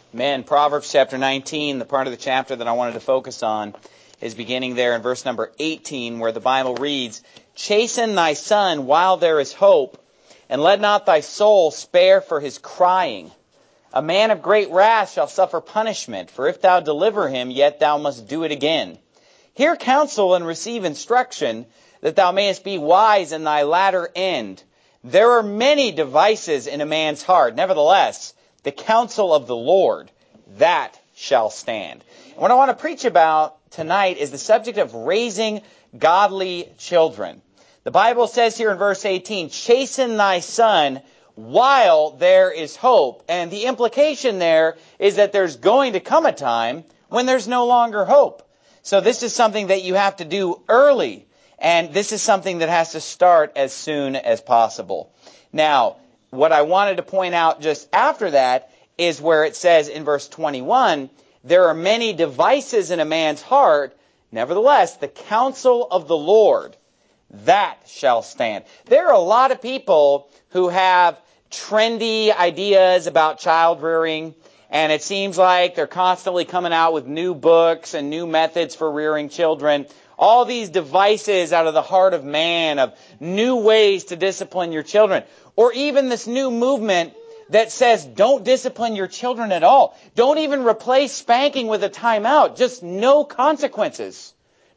Amen. Proverbs chapter 19, the part of the chapter that I wanted to focus on, is beginning there in verse number 18, where the Bible reads, "Chasten thy son while there is hope, and let not thy soul spare for his crying. A man of great wrath shall suffer punishment, for if thou deliver him, yet thou must do it again. Hear counsel and receive instruction, that thou mayest be wise in thy latter end. There are many devices in a man's heart. Nevertheless, the counsel of the Lord, that shall stand." What I want to preach about tonight is the subject of raising godly children. The Bible says here in verse 18, "Chasten thy son while there is hope." And the implication there is that there's going to come a time when there's no longer hope. So this is something that you have to do early. And this is something that has to start as soon as possible. Now, what I wanted to point out just after that is where it says in verse 21, "There are many devices in a man's heart. Nevertheless, the counsel of the Lord, that shall stand." There are a lot of people who have trendy ideas about child rearing, and it seems like they're constantly coming out with new books and new methods for rearing children. All these devices out of the heart of man, of new ways to discipline your children. Or even this new movement that says don't discipline your children at all. Don't even replace spanking with a timeout. Just no consequences.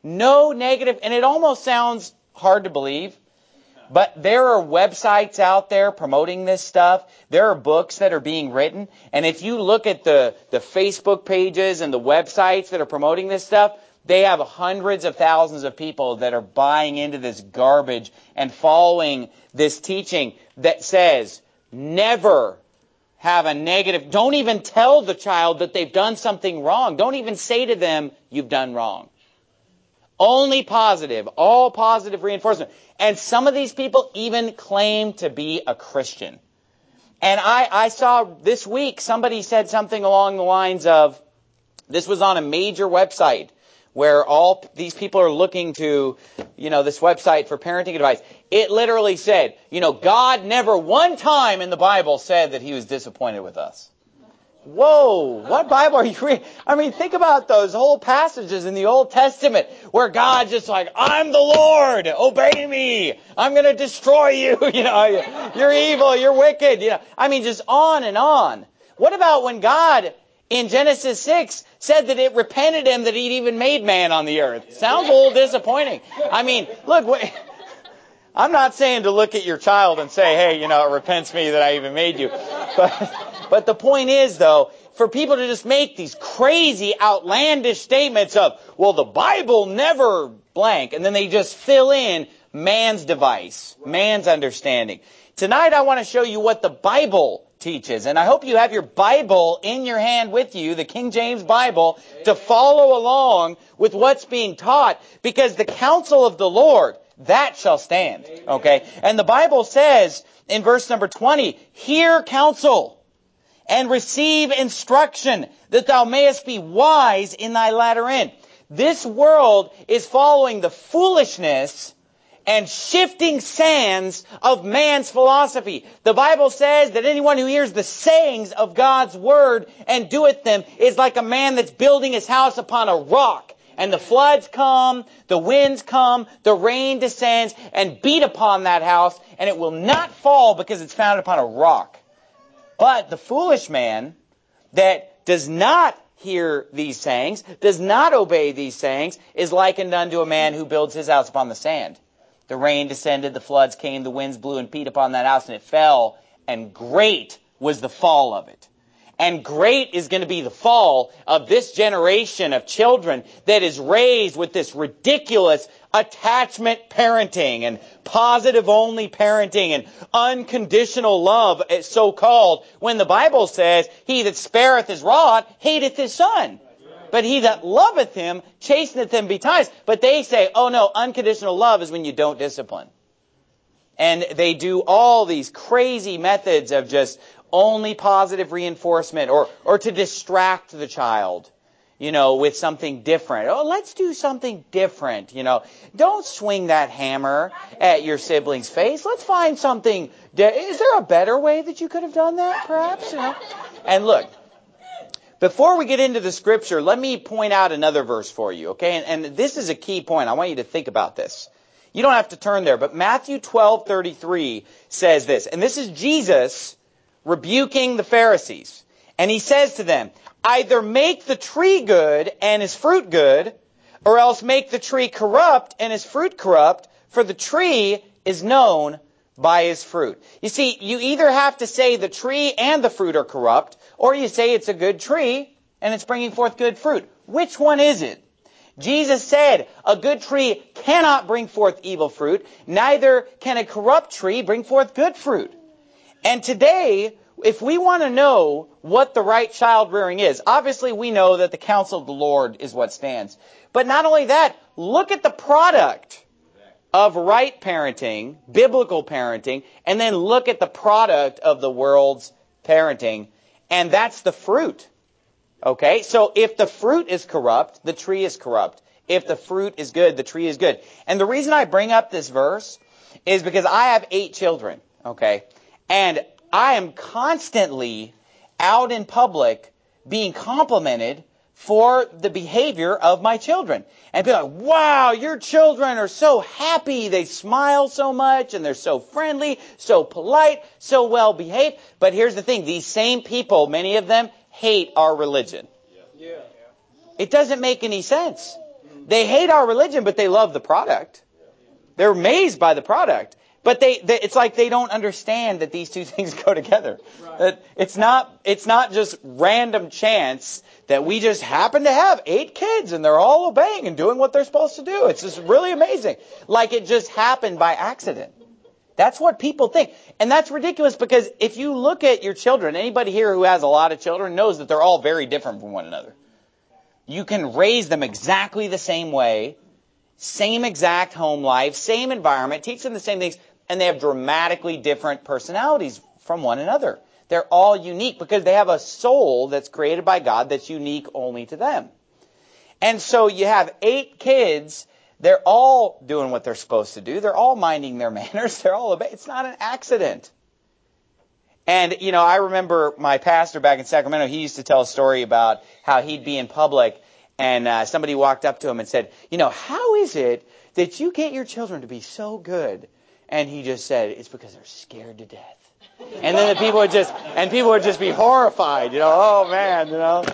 No negative. And it almost sounds hard to believe. But there are websites out there promoting this stuff. There are books that are being written. And if you look at the Facebook pages and the websites that are promoting this stuff, they have hundreds of thousands of people that are buying into this garbage and following this teaching that says never have a negative. Don't even tell the child that they've done something wrong. Don't even say to them, "You've done wrong." Only positive, all positive reinforcement. And some of these people even claim to be a Christian. And I saw this week somebody said something along the lines of, this was on a major website, where all these people are looking to, this website for parenting advice. It literally said, God never one time in the Bible said that he was disappointed with us. Whoa, what Bible are you reading? I mean, think about those whole passages in the Old Testament where God's just like, "I'm the Lord, obey me. I'm going to destroy you. You're evil, you're wicked." I mean, just on and on. What about when God in Genesis 6 said that it repented him that he'd even made man on the earth? Sounds a little disappointing. I mean, look, I'm not saying to look at your child and say, "Hey, it repents me that I even made you." But the point is, though, for people to just make these crazy, outlandish statements of, "Well, the Bible never blank," and then they just fill in man's device, man's understanding. Tonight I want to show you what the Bible teaches. And I hope you have your Bible in your hand with you, the King James Bible, to follow along with what's being taught, because the counsel of the Lord, that shall stand. Okay? And the Bible says in verse number 20, "Hear counsel and receive instruction, that thou mayest be wise in thy latter end." This world is following the foolishness and shifting sands of man's philosophy. The Bible says that anyone who hears the sayings of God's word and doeth them is like a man that's building his house upon a rock. And the floods come, the winds come, the rain descends and beat upon that house, and it will not fall because it's founded upon a rock. But the foolish man that does not hear these sayings, does not obey these sayings, is likened unto a man who builds his house upon the sand. The rain descended, the floods came, the winds blew and beat upon that house, and it fell, and great was the fall of it. And great is going to be the fall of this generation of children that is raised with this ridiculous attachment parenting and positive-only parenting and unconditional love, so-called, when the Bible says, "He that spareth his rod hateth his son. But he that loveth him chasteneth him betimes." But they say, "Oh no, unconditional love is when you don't discipline." And they do all these crazy methods of just only positive reinforcement or to distract the child, with something different. "Oh, let's do something different, Don't swing that hammer at your sibling's face. Let's find something. Is there a better way that you could have done that, perhaps? And look, Before we get into the scripture, let me point out another verse for you, okay? And this is a key point. I want you to think about this. You don't have to turn there, but Matthew 12:33 says this. And this is Jesus rebuking the Pharisees. And he says to them, either make the tree good and his fruit good, or else make the tree corrupt and his fruit corrupt, for the tree is known by his fruit. You see, you either have to say the tree and the fruit are corrupt, or you say it's a good tree and it's bringing forth good fruit. Which one is it? Jesus said a good tree cannot bring forth evil fruit, neither can a corrupt tree bring forth good fruit. And today, if we want to know what the right child rearing is, obviously we know that the counsel of the Lord is what stands. But not only that, look at the product of right parenting, biblical parenting, and then look at the product of the world's parenting, and that's the fruit. Okay, so if the fruit is corrupt, the tree is corrupt. If the fruit is good, the tree is good. And the reason I bring up this verse is because I have 8 children, okay, and I am constantly out in public being complimented for the behavior of my children. And be like, wow, your children are so happy. They smile so much and they're so friendly, so polite, so well behaved. But here's the thing. These same people, many of them, hate our religion. Yeah. It doesn't make any sense. They hate our religion, but they love the product. They're amazed by the product. But it's like they don't understand that these two things go together. Right. That it's not just random chance that we just happen to have 8 kids and they're all obeying and doing what they're supposed to do. It's just really amazing. Like it just happened by accident. That's what people think. And that's ridiculous because if you look at your children, anybody here who has a lot of children knows that they're all very different from one another. You can raise them exactly the same way, same exact home life, same environment, teach them the same things, and they have dramatically different personalities from one another. They're all unique because they have a soul that's created by God that's unique only to them. And so you have 8 kids. They're all doing what they're supposed to do. They're all minding their manners. They're all obeying. It's not an accident. And, I remember my pastor back in Sacramento, he used to tell a story about how he'd be in public and somebody walked up to him and said, how is it that you get your children to be so good? And he just said, it's because they're scared to death. And then people would just be horrified, oh man,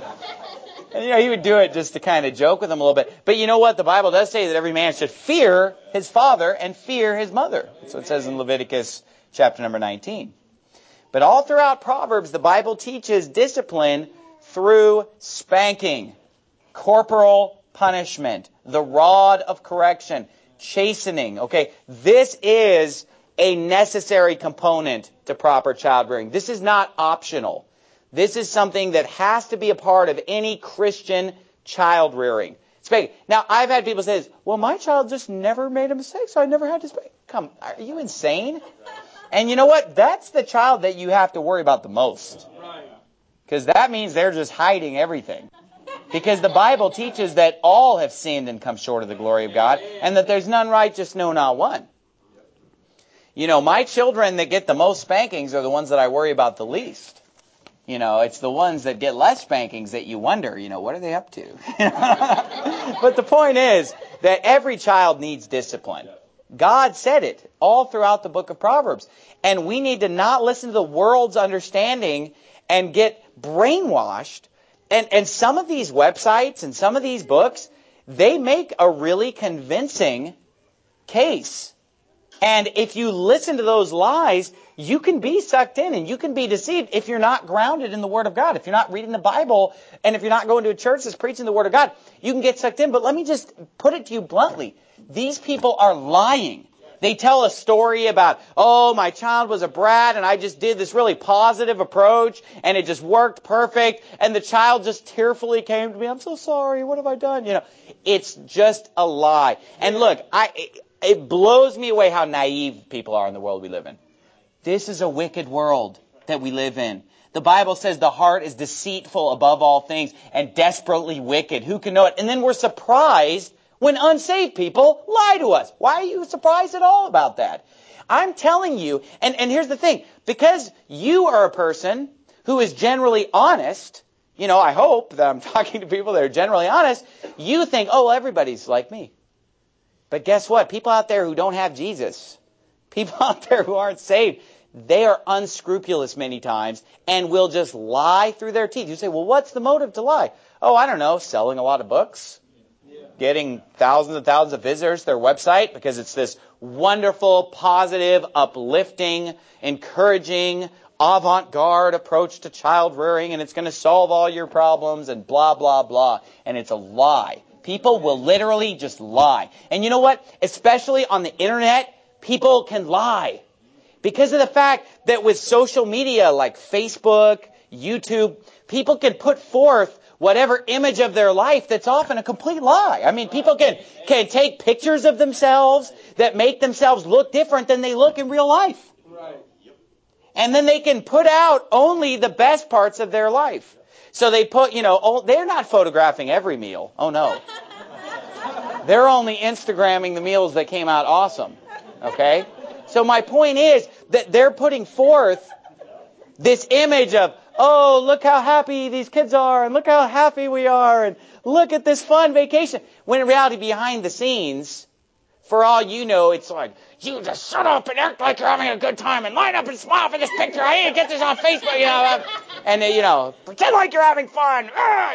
And he would do it just to kind of joke with them a little bit. But you know what? The Bible does say that every man should fear his father and fear his mother. That's what it says in Leviticus chapter number 19. But all throughout Proverbs, the Bible teaches discipline through spanking, corporal punishment, the rod of correction, chastening. Okay, this is a necessary component to proper child rearing. This is not optional. This is something that has to be a part of any Christian child rearing. Spanking. Now, I've had people say this, well, my child just never made a mistake, so I never had to spank. Come, are you insane? And you know what? That's the child that you have to worry about the most. Because that means they're just hiding everything. Because the Bible teaches that all have sinned and come short of the glory of God, and that there's none righteous, no, not one. My children that get the most spankings are the ones that I worry about the least. It's the ones that get less spankings that you wonder, what are they up to? But the point is that every child needs discipline. God said it all throughout the book of Proverbs. And we need to not listen to the world's understanding and get brainwashed. And some of these websites and some of these books, they make a really convincing case. And if you listen to those lies, you can be sucked in and you can be deceived if you're not grounded in the Word of God. If you're not reading the Bible and if you're not going to a church that's preaching the Word of God, you can get sucked in. But let me just put it to you bluntly. These people are lying. They tell a story about, my child was a brat and I just did this really positive approach and it just worked perfect. And the child just tearfully came to me. I'm so sorry. What have I done? It's just a lie. And look, it blows me away how naive people are in the world we live in. This is a wicked world that we live in. The Bible says the heart is deceitful above all things and desperately wicked. Who can know it? And then we're surprised when unsaved people lie to us. Why are you surprised at all about that? I'm telling you, and here's the thing, because you are a person who is generally honest, I hope that I'm talking to people that are generally honest. You think, oh, everybody's like me. But guess what? People out there who don't have Jesus, people out there who aren't saved, they are unscrupulous many times and will just lie through their teeth. You say, well, what's the motive to lie? Oh, I don't know, selling a lot of books, getting thousands and thousands of visitors to their website because it's this wonderful, positive, uplifting, encouraging, avant-garde approach to child rearing, and it's going to solve all your problems and blah, blah, blah. And it's a lie. People will literally just lie. And you know what? Especially on the internet, people can lie. Because of the fact that with social media like Facebook, YouTube, people can put forth whatever image of their life that's often a complete lie. I mean, people can take pictures of themselves that make themselves look different than they look in real life. Right. And then they can put out only the best parts of their life. So they put, they're not photographing every meal. Oh, no. They're only Instagramming the meals that came out awesome. Okay? So my point is that they're putting forth this image of, oh, look how happy these kids are, and look how happy we are, and look at this fun vacation. When in reality, behind the scenes, for all you know, it's like, you just shut up and act like you're having a good time and line up and smile for this picture. I need to get this on Facebook, and pretend like you're having fun.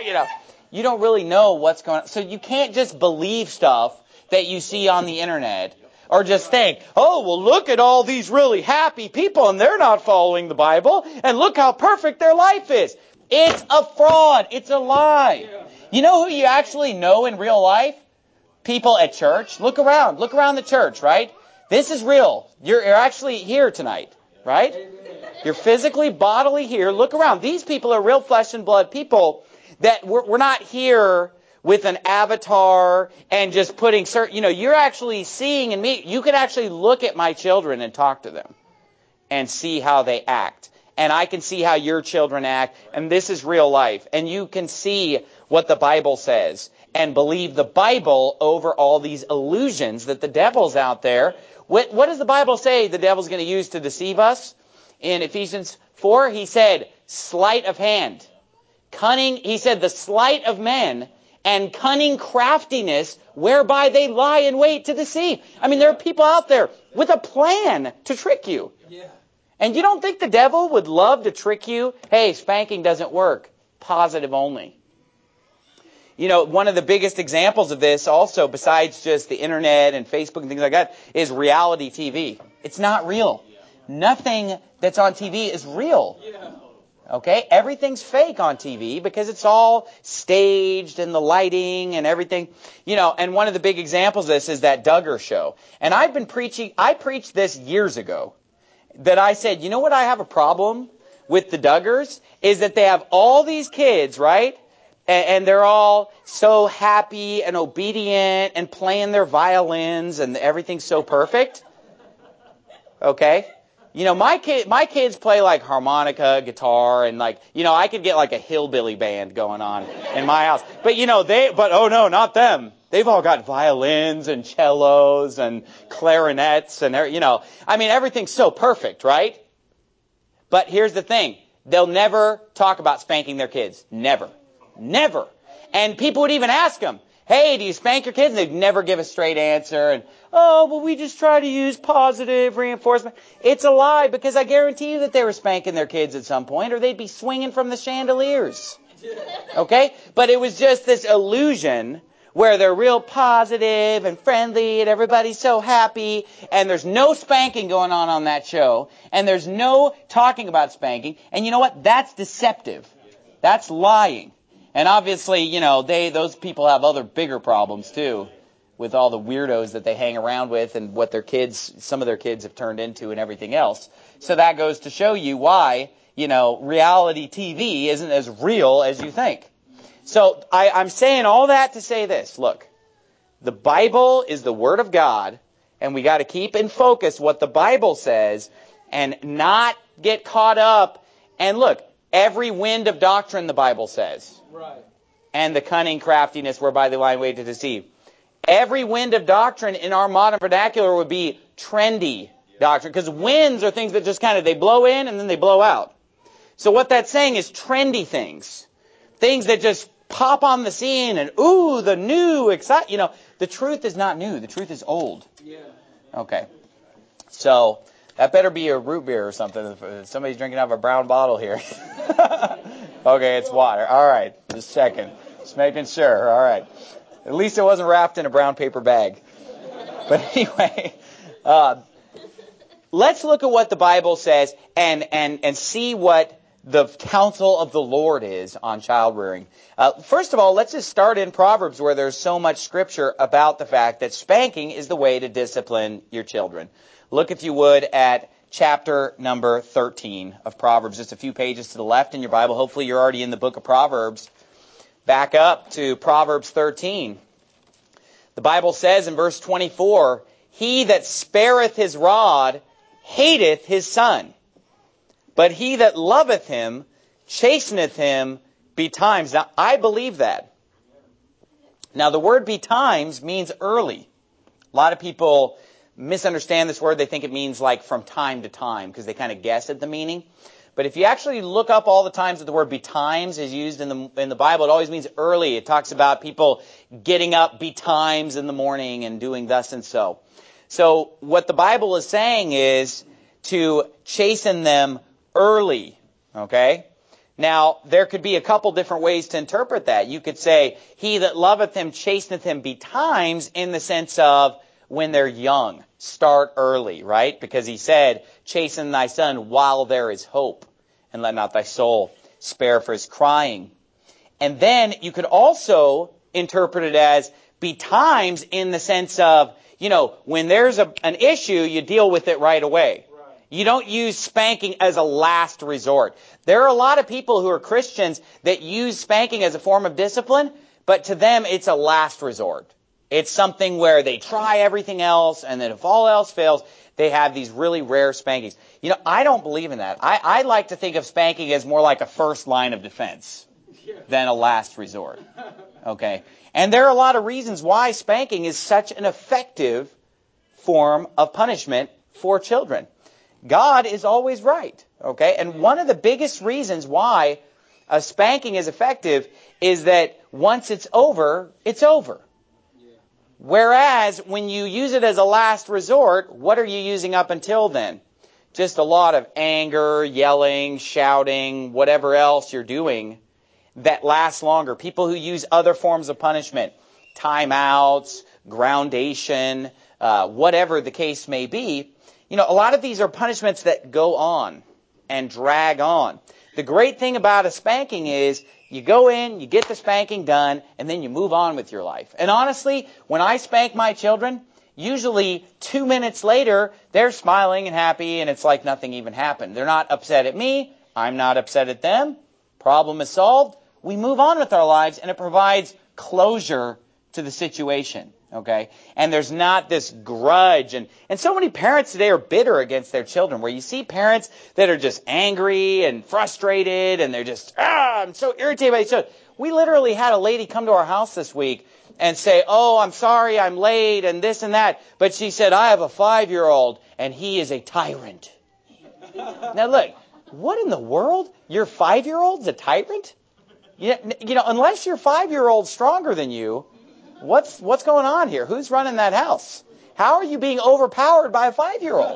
You don't really know what's going on. So you can't just believe stuff that you see on the internet. Or just think, oh, well, look at all these really happy people, and they're not following the Bible, and look how perfect their life is. It's a fraud. It's a lie. You know who you actually know in real life? People at church. Look around. Look around the church, right? This is real. You're actually here tonight, right? You're physically, bodily here. Look around. These people are real flesh and blood people that we're not here with an avatar and just putting certain, you're actually seeing in me. You can actually look at my children and talk to them and see how they act. And I can see how your children act. And this is real life. And you can see what the Bible says and believe the Bible over all these illusions that the devil's out there. What does the Bible say the devil's going to use to deceive us? In Ephesians 4, he said, sleight of hand. Cunning, he said, the sleight of men and cunning craftiness whereby they lie in wait to deceive. I mean, there are people out there with a plan to trick you. Yeah. And you don't think the devil would love to trick you? Hey, spanking doesn't work. Positive only. One of the biggest examples of this also, besides just the internet and Facebook and things like that, is reality TV. It's not real. Nothing that's on TV is real. Okay? Everything's fake on TV because it's all staged and the lighting and everything. And one of the big examples of this is that Duggar show. And I preached this years ago, that I said, you know what I have a problem with the Duggars? Is that they have all these kids, right? And they're all so happy and obedient and playing their violins and everything's so perfect. Okay? My kids play like harmonica, guitar, and I could get like a hillbilly band going on in my house. But oh no, not them. They've all got violins and cellos and clarinets and everything's so perfect, right? But here's the thing. They'll never talk about spanking their kids. Never. Never. And people would even ask them, hey, do you spank your kids? And they'd never give a straight answer. And, oh, well, we just try to use positive reinforcement. It's a lie, because I guarantee you that they were spanking their kids at some point, or they'd be swinging from the chandeliers. Okay? But it was just this illusion where they're real positive and friendly and everybody's so happy, and there's no spanking going on that show, and there's no talking about spanking. And you know what? That's deceptive. That's lying. And obviously, those people have other bigger problems too, with all the weirdos that they hang around with and what some of their kids have turned into and everything else. So that goes to show you why, reality TV isn't as real as you think. So I'm saying all that to say this. Look, the Bible is the Word of God, and we got to keep in focus what the Bible says and not get caught up. And look, every wind of doctrine, the Bible says. Right. And the cunning craftiness whereby they lie in wait to deceive. Every wind of doctrine in our modern vernacular would be trendy doctrine. Because winds are things that just they blow in and then they blow out. So what that's saying is trendy things. things that just pop on the scene and, ooh, the new, exciting. The truth is not new. The truth is old. Okay. So that better be a root beer or something. If somebody's drinking out of a brown bottle here. Okay, it's water. All right. Just checking. Just making sure. All right. At least it wasn't wrapped in a brown paper bag. But anyway, let's look at what the Bible says and see what the counsel of the Lord is on child rearing. First of all, let's just start in Proverbs, where there's so much scripture about the fact that spanking is the way to discipline your children. Look, if you would, at chapter number 13 of Proverbs, just a few pages to the left in your Bible. Hopefully you're already in the book of Proverbs. Back up to Proverbs 13. The Bible says in verse 24, "He that spareth his rod hateth his son, but he that loveth him chasteneth him betimes." Now, I believe that. Now, the word betimes means early. A lot of people misunderstand this word. They think it means like from time to time, because they kind of guess at the meaning. But if you actually look up all the times that the word betimes is used in the Bible, it always means early. It talks about people getting up betimes in the morning and doing thus and so. So what the Bible is saying is to chasten them early. Okay? Now, there could be a couple different ways to interpret that. You could say, "He that loveth him chasteneth him betimes," in the sense of when they're young. Start early, right? Because he said, "Chasten thy son while there is hope, and let not thy soul spare for his crying." And then you could also interpret it as betimes in the sense of, when there's an issue, you deal with it right away. You don't use spanking as a last resort. There are a lot of people who are Christians that use spanking as a form of discipline, but to them it's a last resort. It's something where they try everything else, and then if all else fails, they have these really rare spankings. I don't believe in that. I like to think of spanking as more like a first line of defense than a last resort. Okay? And there are a lot of reasons why spanking is such an effective form of punishment for children. God is always right. Okay? And one of the biggest reasons why a spanking is effective is that once it's over, it's over. Whereas when you use it as a last resort, what are you using up until then? Just a lot of anger, yelling, shouting, whatever else you're doing that lasts longer. People who use other forms of punishment, timeouts, groundation, whatever the case may be, a lot of these are punishments that go on and drag on. The great thing about a spanking is you go in, you get the spanking done, and then you move on with your life. And honestly, when I spank my children, usually 2 minutes later, they're smiling and happy, and it's like nothing even happened. They're not upset at me. I'm not upset at them. Problem is solved. We move on with our lives, and it provides closure to the situation. Okay? And there's not this grudge. And so many parents today are bitter against their children, where you see parents that are just angry and frustrated, and they're just, I'm so irritated by each other. We literally had a lady come to our house this week and say, "Oh, I'm sorry, I'm late," and this and that. But she said, "I have a 5-year-old, and he is a tyrant." Now look, what in the world? Your 5-year-old's a tyrant? Unless your 5-year-old's stronger than you, what's going on here? Who's running that house? How are you being overpowered by a 5-year-old?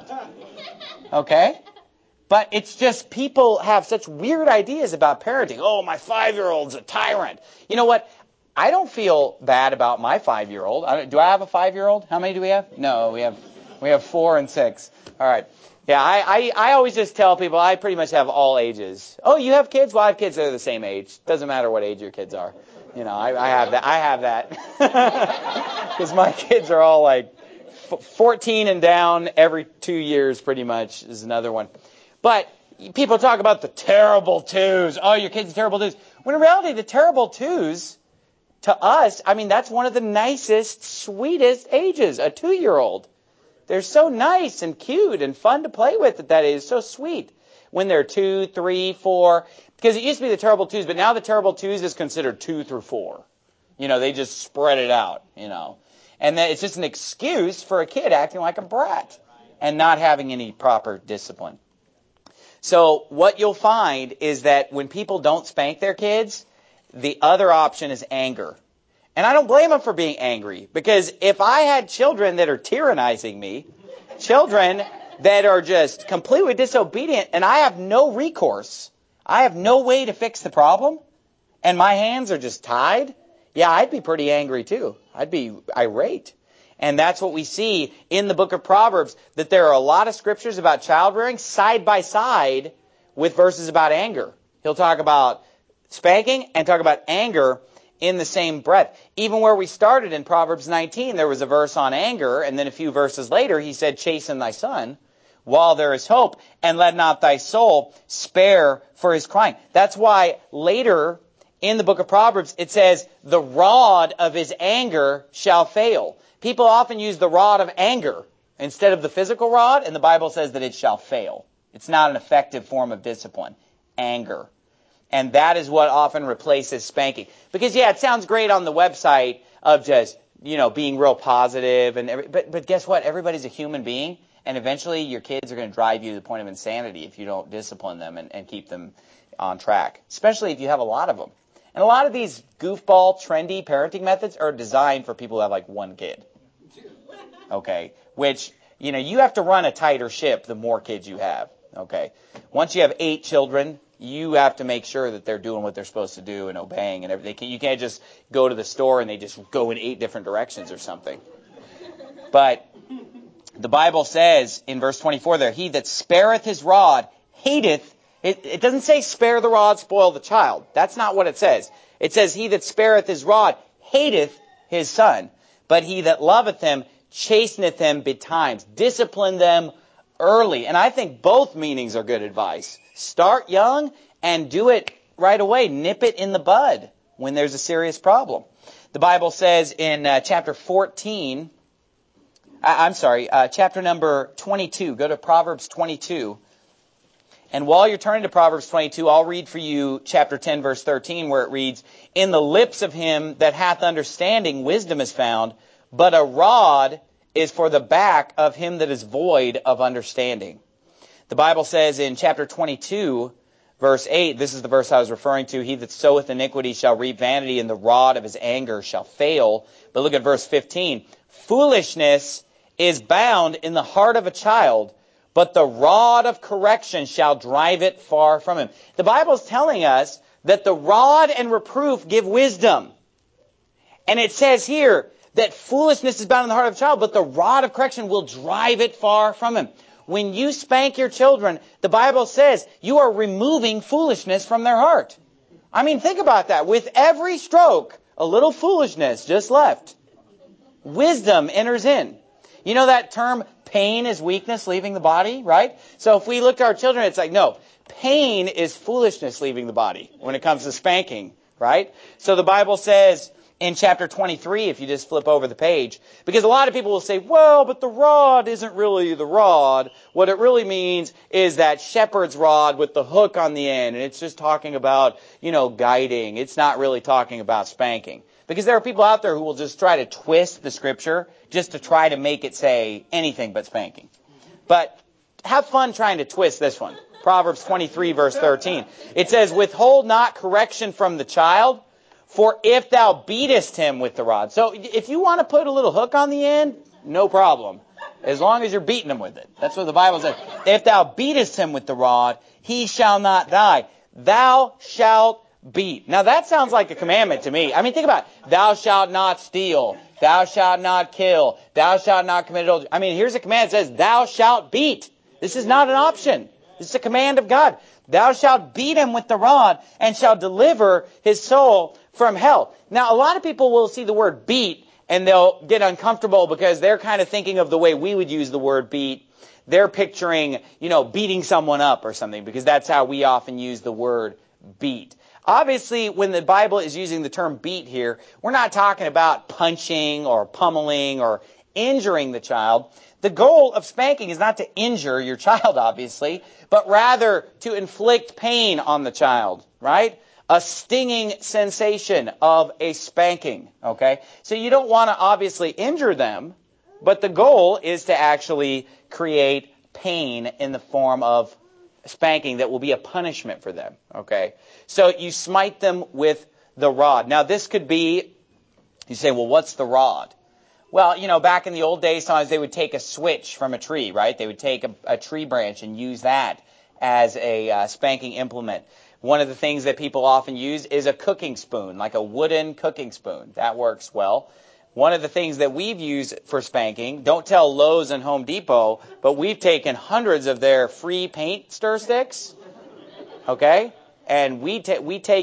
Okay? But it's just people have such weird ideas about parenting. "Oh, my 5-year-old's a tyrant." You know what? I don't feel bad about my 5-year-old. Do I have a 5-year-old? How many do we have? No, we have 4 and 6. All right. Yeah, I always just tell people I pretty much have all ages. "Oh, you have kids?" "Well, I have kids that are the same age." Doesn't matter what age your kids are. I have that. I have that. Because my kids are all like 14 and down every 2 years pretty much is another one. But people talk about the terrible twos. "Oh, your kids are terrible twos." When in reality, the terrible twos, to us, that's one of the nicest, sweetest ages, a 2-year-old. They're so nice and cute and fun to play with at that age. So sweet. When they're 2, 3, 4. Because it used to be the terrible twos, but now the terrible twos is considered 2 through 4. They just spread it out, And then it's just an excuse for a kid acting like a brat and not having any proper discipline. So what you'll find is that when people don't spank their kids, the other option is anger. And I don't blame them for being angry, because if I had children that are tyrannizing me, children that are just completely disobedient, and I have no recourse, I have no way to fix the problem, and my hands are just tied, yeah, I'd be pretty angry too. I'd be irate. And that's what we see in the book of Proverbs, that there are a lot of scriptures about child rearing side by side with verses about anger. He'll talk about spanking and talk about anger in the same breath. Even where we started in Proverbs 19, there was a verse on anger, and then a few verses later he said, chasten thy son while there is hope, and let not thy soul spare for his crying. That's why later in the book of Proverbs it says, the rod of his anger shall fail. People often use the rod of anger instead of the physical rod, and the Bible says that it shall fail. It's not an effective form of discipline. Anger. And that is what often replaces spanking. Because, yeah, it sounds great on the website of just, being real positive. But guess what? Everybody's a human being. And eventually your kids are going to drive you to the point of insanity if you don't discipline them and keep them on track. Especially if you have a lot of them. And a lot of these goofball, trendy parenting methods are designed for people who have like one kid. Okay? Which, you have to run a tighter ship the more kids you have. Okay? Once you have 8 children, you have to make sure that they're doing what they're supposed to do and obeying and everything. You can't just go to the store and they just go in 8 different directions or something. But the Bible says in verse 24 there, he that spareth his rod hateth. It doesn't say spare the rod, spoil the child. That's not what it says. It says he that spareth his rod hateth his son. But he that loveth him chasteneth him betimes. Discipline them early. And I think both meanings are good advice. Start young and do it right away. Nip it in the bud when there's a serious problem. The Bible says in chapter number 22. Go to Proverbs 22. And while you're turning to Proverbs 22, I'll read for you chapter 10, verse 13, where it reads, in the lips of him that hath understanding wisdom is found, but a rod is for the back of him that is void of understanding. The Bible says in chapter 22, verse 8, this is the verse I was referring to, he that soweth iniquity shall reap vanity, and the rod of his anger shall fail. But look at verse 15. Foolishness is bound in the heart of a child, but the rod of correction shall drive it far from him. The Bible is telling us that the rod and reproof give wisdom. And it says here that foolishness is bound in the heart of a child, but the rod of correction will drive it far from him. When you spank your children, the Bible says you are removing foolishness from their heart. I mean, think about that. With every stroke, a little foolishness just left. Wisdom enters in. You know that term, pain is weakness leaving the body, right? So if we look at our children, it's like, no, pain is foolishness leaving the body when it comes to spanking, right? So the Bible says in chapter 23, if you just flip over the page, because a lot of people will say, well, but the rod isn't really the rod. What it really means is that shepherd's rod with the hook on the end, and it's just talking about, guiding. It's not really talking about spanking. Because there are people out there who will just try to twist the scripture just to try to make it say anything but spanking. But have fun trying to twist this one. Proverbs 23, verse 13. It says, withhold not correction from the child, for if thou beatest him with the rod. So if you want to put a little hook on the end, no problem. As long as you're beating him with it. That's what the Bible says. If thou beatest him with the rod, he shall not die. Thou shalt beat. Now that sounds like a commandment to me. I mean, think about it. Thou shalt not steal. Thou shalt not kill. Thou shalt not commit adultery. I mean, here's a command that says, thou shalt beat. This is not an option. This is a command of God. Thou shalt beat him with the rod and shall deliver his soul from hell. Now, a lot of people will see the word beat and they'll get uncomfortable because they're kind of thinking of the way we would use the word beat. They're picturing, beating someone up or something, because that's how we often use the word beat. Obviously, when the Bible is using the term beat here, we're not talking about punching or pummeling or injuring the child. The goal of spanking is not to injure your child, obviously, but rather to inflict pain on the child, right? A stinging sensation of a spanking, okay? So you don't want to obviously injure them, but the goal is to actually create pain in the form of spanking that will be a punishment for them, okay? So you smite them with the rod. Now, this could be, you say, well, what's the rod? Well, back in the old days, sometimes they would take a switch from a tree, right? They would take a tree branch and use that as a spanking implement. One of the things that people often use is a cooking spoon, like a wooden cooking spoon. That works well. One of the things that we've used for spanking, don't tell Lowe's and Home Depot, but we've taken hundreds of their free paint stir sticks, okay? And we take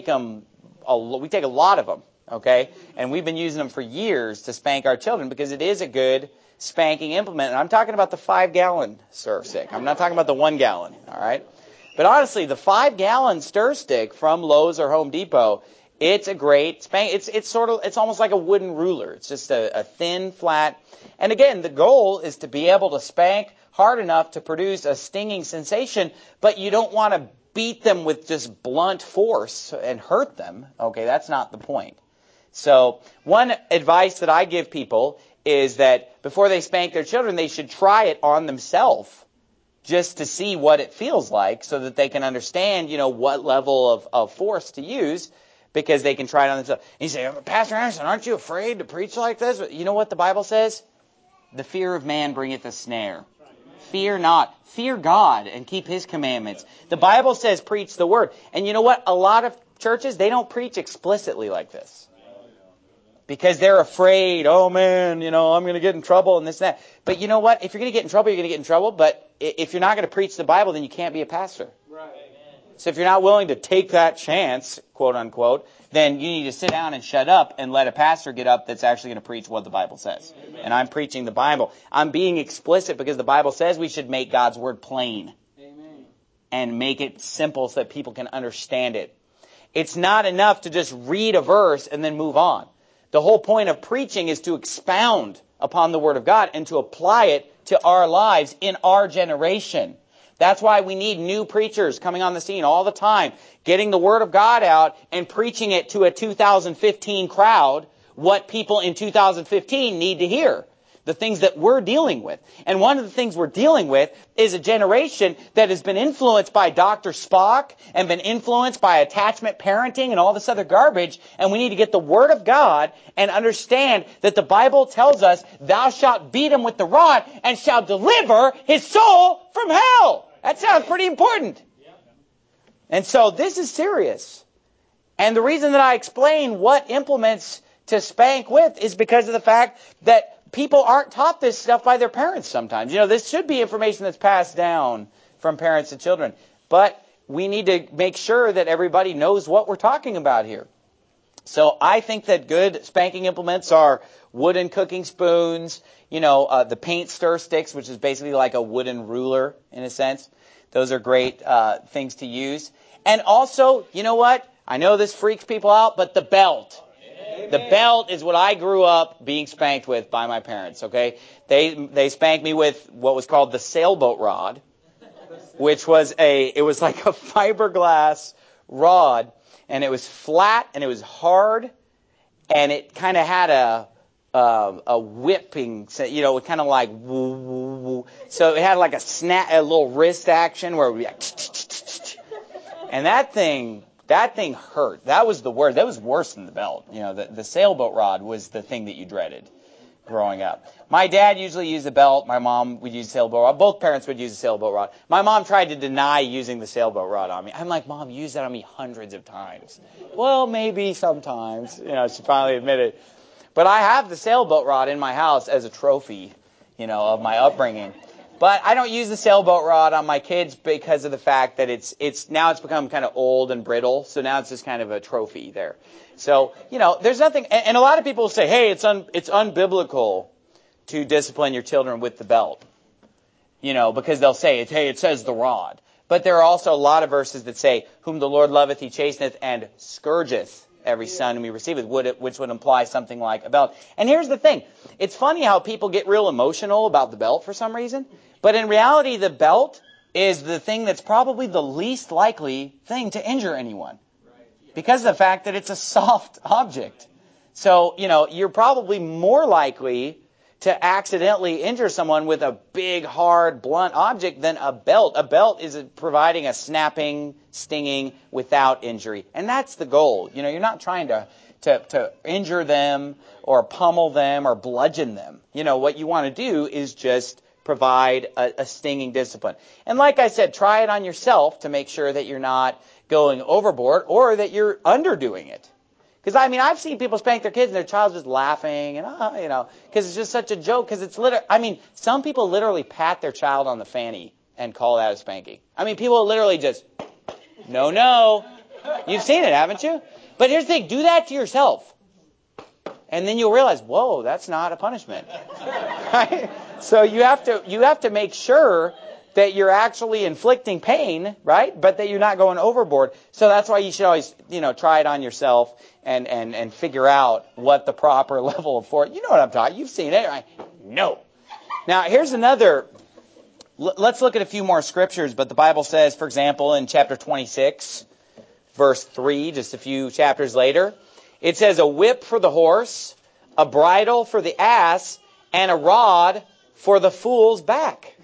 a lot of them, okay? And we've been using them for years to spank our children because it is a good spanking implement. And I'm talking about the 5-gallon stir stick. I'm not talking about the 1 gallon, all right? But honestly, the 5-gallon stir stick from Lowe's or Home Depot, it's a great spank. It's almost like a wooden ruler. It's just a thin, flat. And again, the goal is to be able to spank hard enough to produce a stinging sensation, but you don't want to beat them with just blunt force and hurt them. Okay, that's not the point. So one advice that I give people is that before they spank their children, they should try it on themselves just to see what it feels like so that they can understand, what level of force to use because they can try it on themselves. And you say, Pastor Anderson, aren't you afraid to preach like this? You know what the Bible says? The fear of man bringeth a snare. Fear not. Fear God and keep His commandments. The Bible says preach the word. And you know what? A lot of churches, they don't preach explicitly like this. Because they're afraid, oh man, I'm going to get in trouble and this and that. But you know what? If you're going to get in trouble, you're going to get in trouble. But if you're not going to preach the Bible, then you can't be a pastor. Right. So if you're not willing to take that chance, quote unquote, then you need to sit down and shut up and let a pastor get up that's actually going to preach what the Bible says. Amen. And I'm preaching the Bible. I'm being explicit because the Bible says we should make God's word plain. Amen. And make it simple so that people can understand it. It's not enough to just read a verse and then move on. The whole point of preaching is to expound upon the Word of God and to apply it to our lives in our generation. That's why we need new preachers coming on the scene all the time, getting the Word of God out and preaching it to a 2015 crowd, what people in 2015 need to hear. The things that we're dealing with. And one of the things we're dealing with is a generation that has been influenced by Dr. Spock and been influenced by attachment parenting and all this other garbage. And we need to get the Word of God and understand that the Bible tells us, thou shalt beat him with the rod and shalt deliver his soul from hell. That sounds pretty important. And so this is serious. And the reason that I explain what implements to spank with is because of the fact that people aren't taught this stuff by their parents sometimes. This should be information that's passed down from parents to children. But we need to make sure that everybody knows what we're talking about here. So I think that good spanking implements are wooden cooking spoons, the paint stir sticks, which is basically like a wooden ruler in a sense. Those are great things to use. And also, you know what? I know this freaks people out, but the belt. The belt is what I grew up being spanked with by my parents, okay? They spanked me with what was called the sailboat rod, which was it was like a fiberglass rod, and it was flat, and it was hard, and it kind of had a whipping, it kind of like woo, woo, woo. So it had like a little wrist action where it would be like, and that thing hurt. That was the word. That was worse than the belt. The sailboat rod was the thing that you dreaded growing up. My dad usually used the belt. My mom would use the sailboat rod. Both parents would use the sailboat rod. My mom tried to deny using the sailboat rod on me. I'm like, Mom, you used that on me hundreds of times. Well, maybe sometimes. She finally admitted. But I have the sailboat rod in my house as a trophy, of my upbringing. But I don't use the sailboat rod on my kids because of the fact that it's become kind of old and brittle. So now it's just kind of a trophy there. So, there's nothing, and a lot of people say, hey, it's unbiblical to discipline your children with the belt. Because they'll say, hey, it says the rod. But there are also a lot of verses that say, whom the Lord loveth, he chasteneth and scourgeth every son whom he receiveth, which would imply something like a belt. And here's the thing. It's funny how people get real emotional about the belt for some reason. But in reality, the belt is the thing that's probably the least likely thing to injure anyone. Because of the fact that it's a soft object. So, you're probably more likely to accidentally injure someone with a big, hard, blunt object than a belt. A belt is providing a snapping, stinging without injury. And that's the goal. You're not trying to injure them or pummel them or bludgeon them. What you want to do is just provide a stinging discipline. And like I said, try it on yourself to make sure that you're not going overboard or that you're underdoing it. Because, I've seen people spank their kids and their child's just laughing and, because it's just such a joke. Because it's some people literally pat their child on the fanny and call that a spanking. People literally just, no. You've seen it, haven't you? But here's the thing, do that to yourself. And then you'll realize, whoa, that's not a punishment. Right? So you have to make sure that you're actually inflicting pain, right? But that you're not going overboard. So that's why you should always, try it on yourself and figure out what the proper level of force. You know what I'm talking. You've seen it, right? No. Now, here's another. Let's look at a few more scriptures. But the Bible says, for example, in chapter 26, verse 3, just a few chapters later, it says, a whip for the horse, a bridle for the ass, and a rod for the fool's back.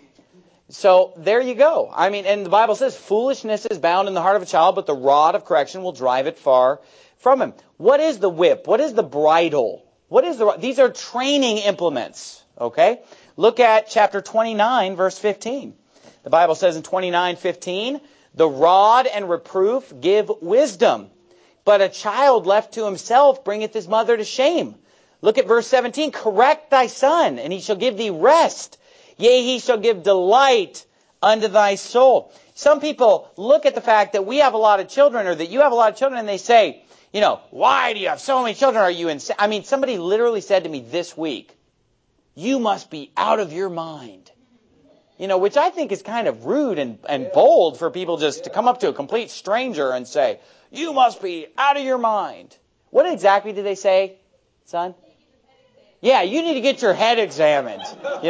So there you go. And the Bible says foolishness is bound in the heart of a child, but the rod of correction will drive it far from him. What is the whip? What is the bridle? These are training implements. Okay? Look at chapter 29, verse 15. The Bible says in 29:15, the rod and reproof give wisdom, but a child left to himself bringeth his mother to shame. Look at verse 17. Correct thy son, and he shall give thee rest. Yea, he shall give delight unto thy soul. Some people look at the fact that we have a lot of children, or that you have a lot of children, and they say, why do you have so many children? Are you insane? Somebody literally said to me this week, you must be out of your mind. Which I think is kind of rude and bold for people just to come up to a complete stranger and say, you must be out of your mind. What exactly did they say, son? Yeah, you need to get your head examined.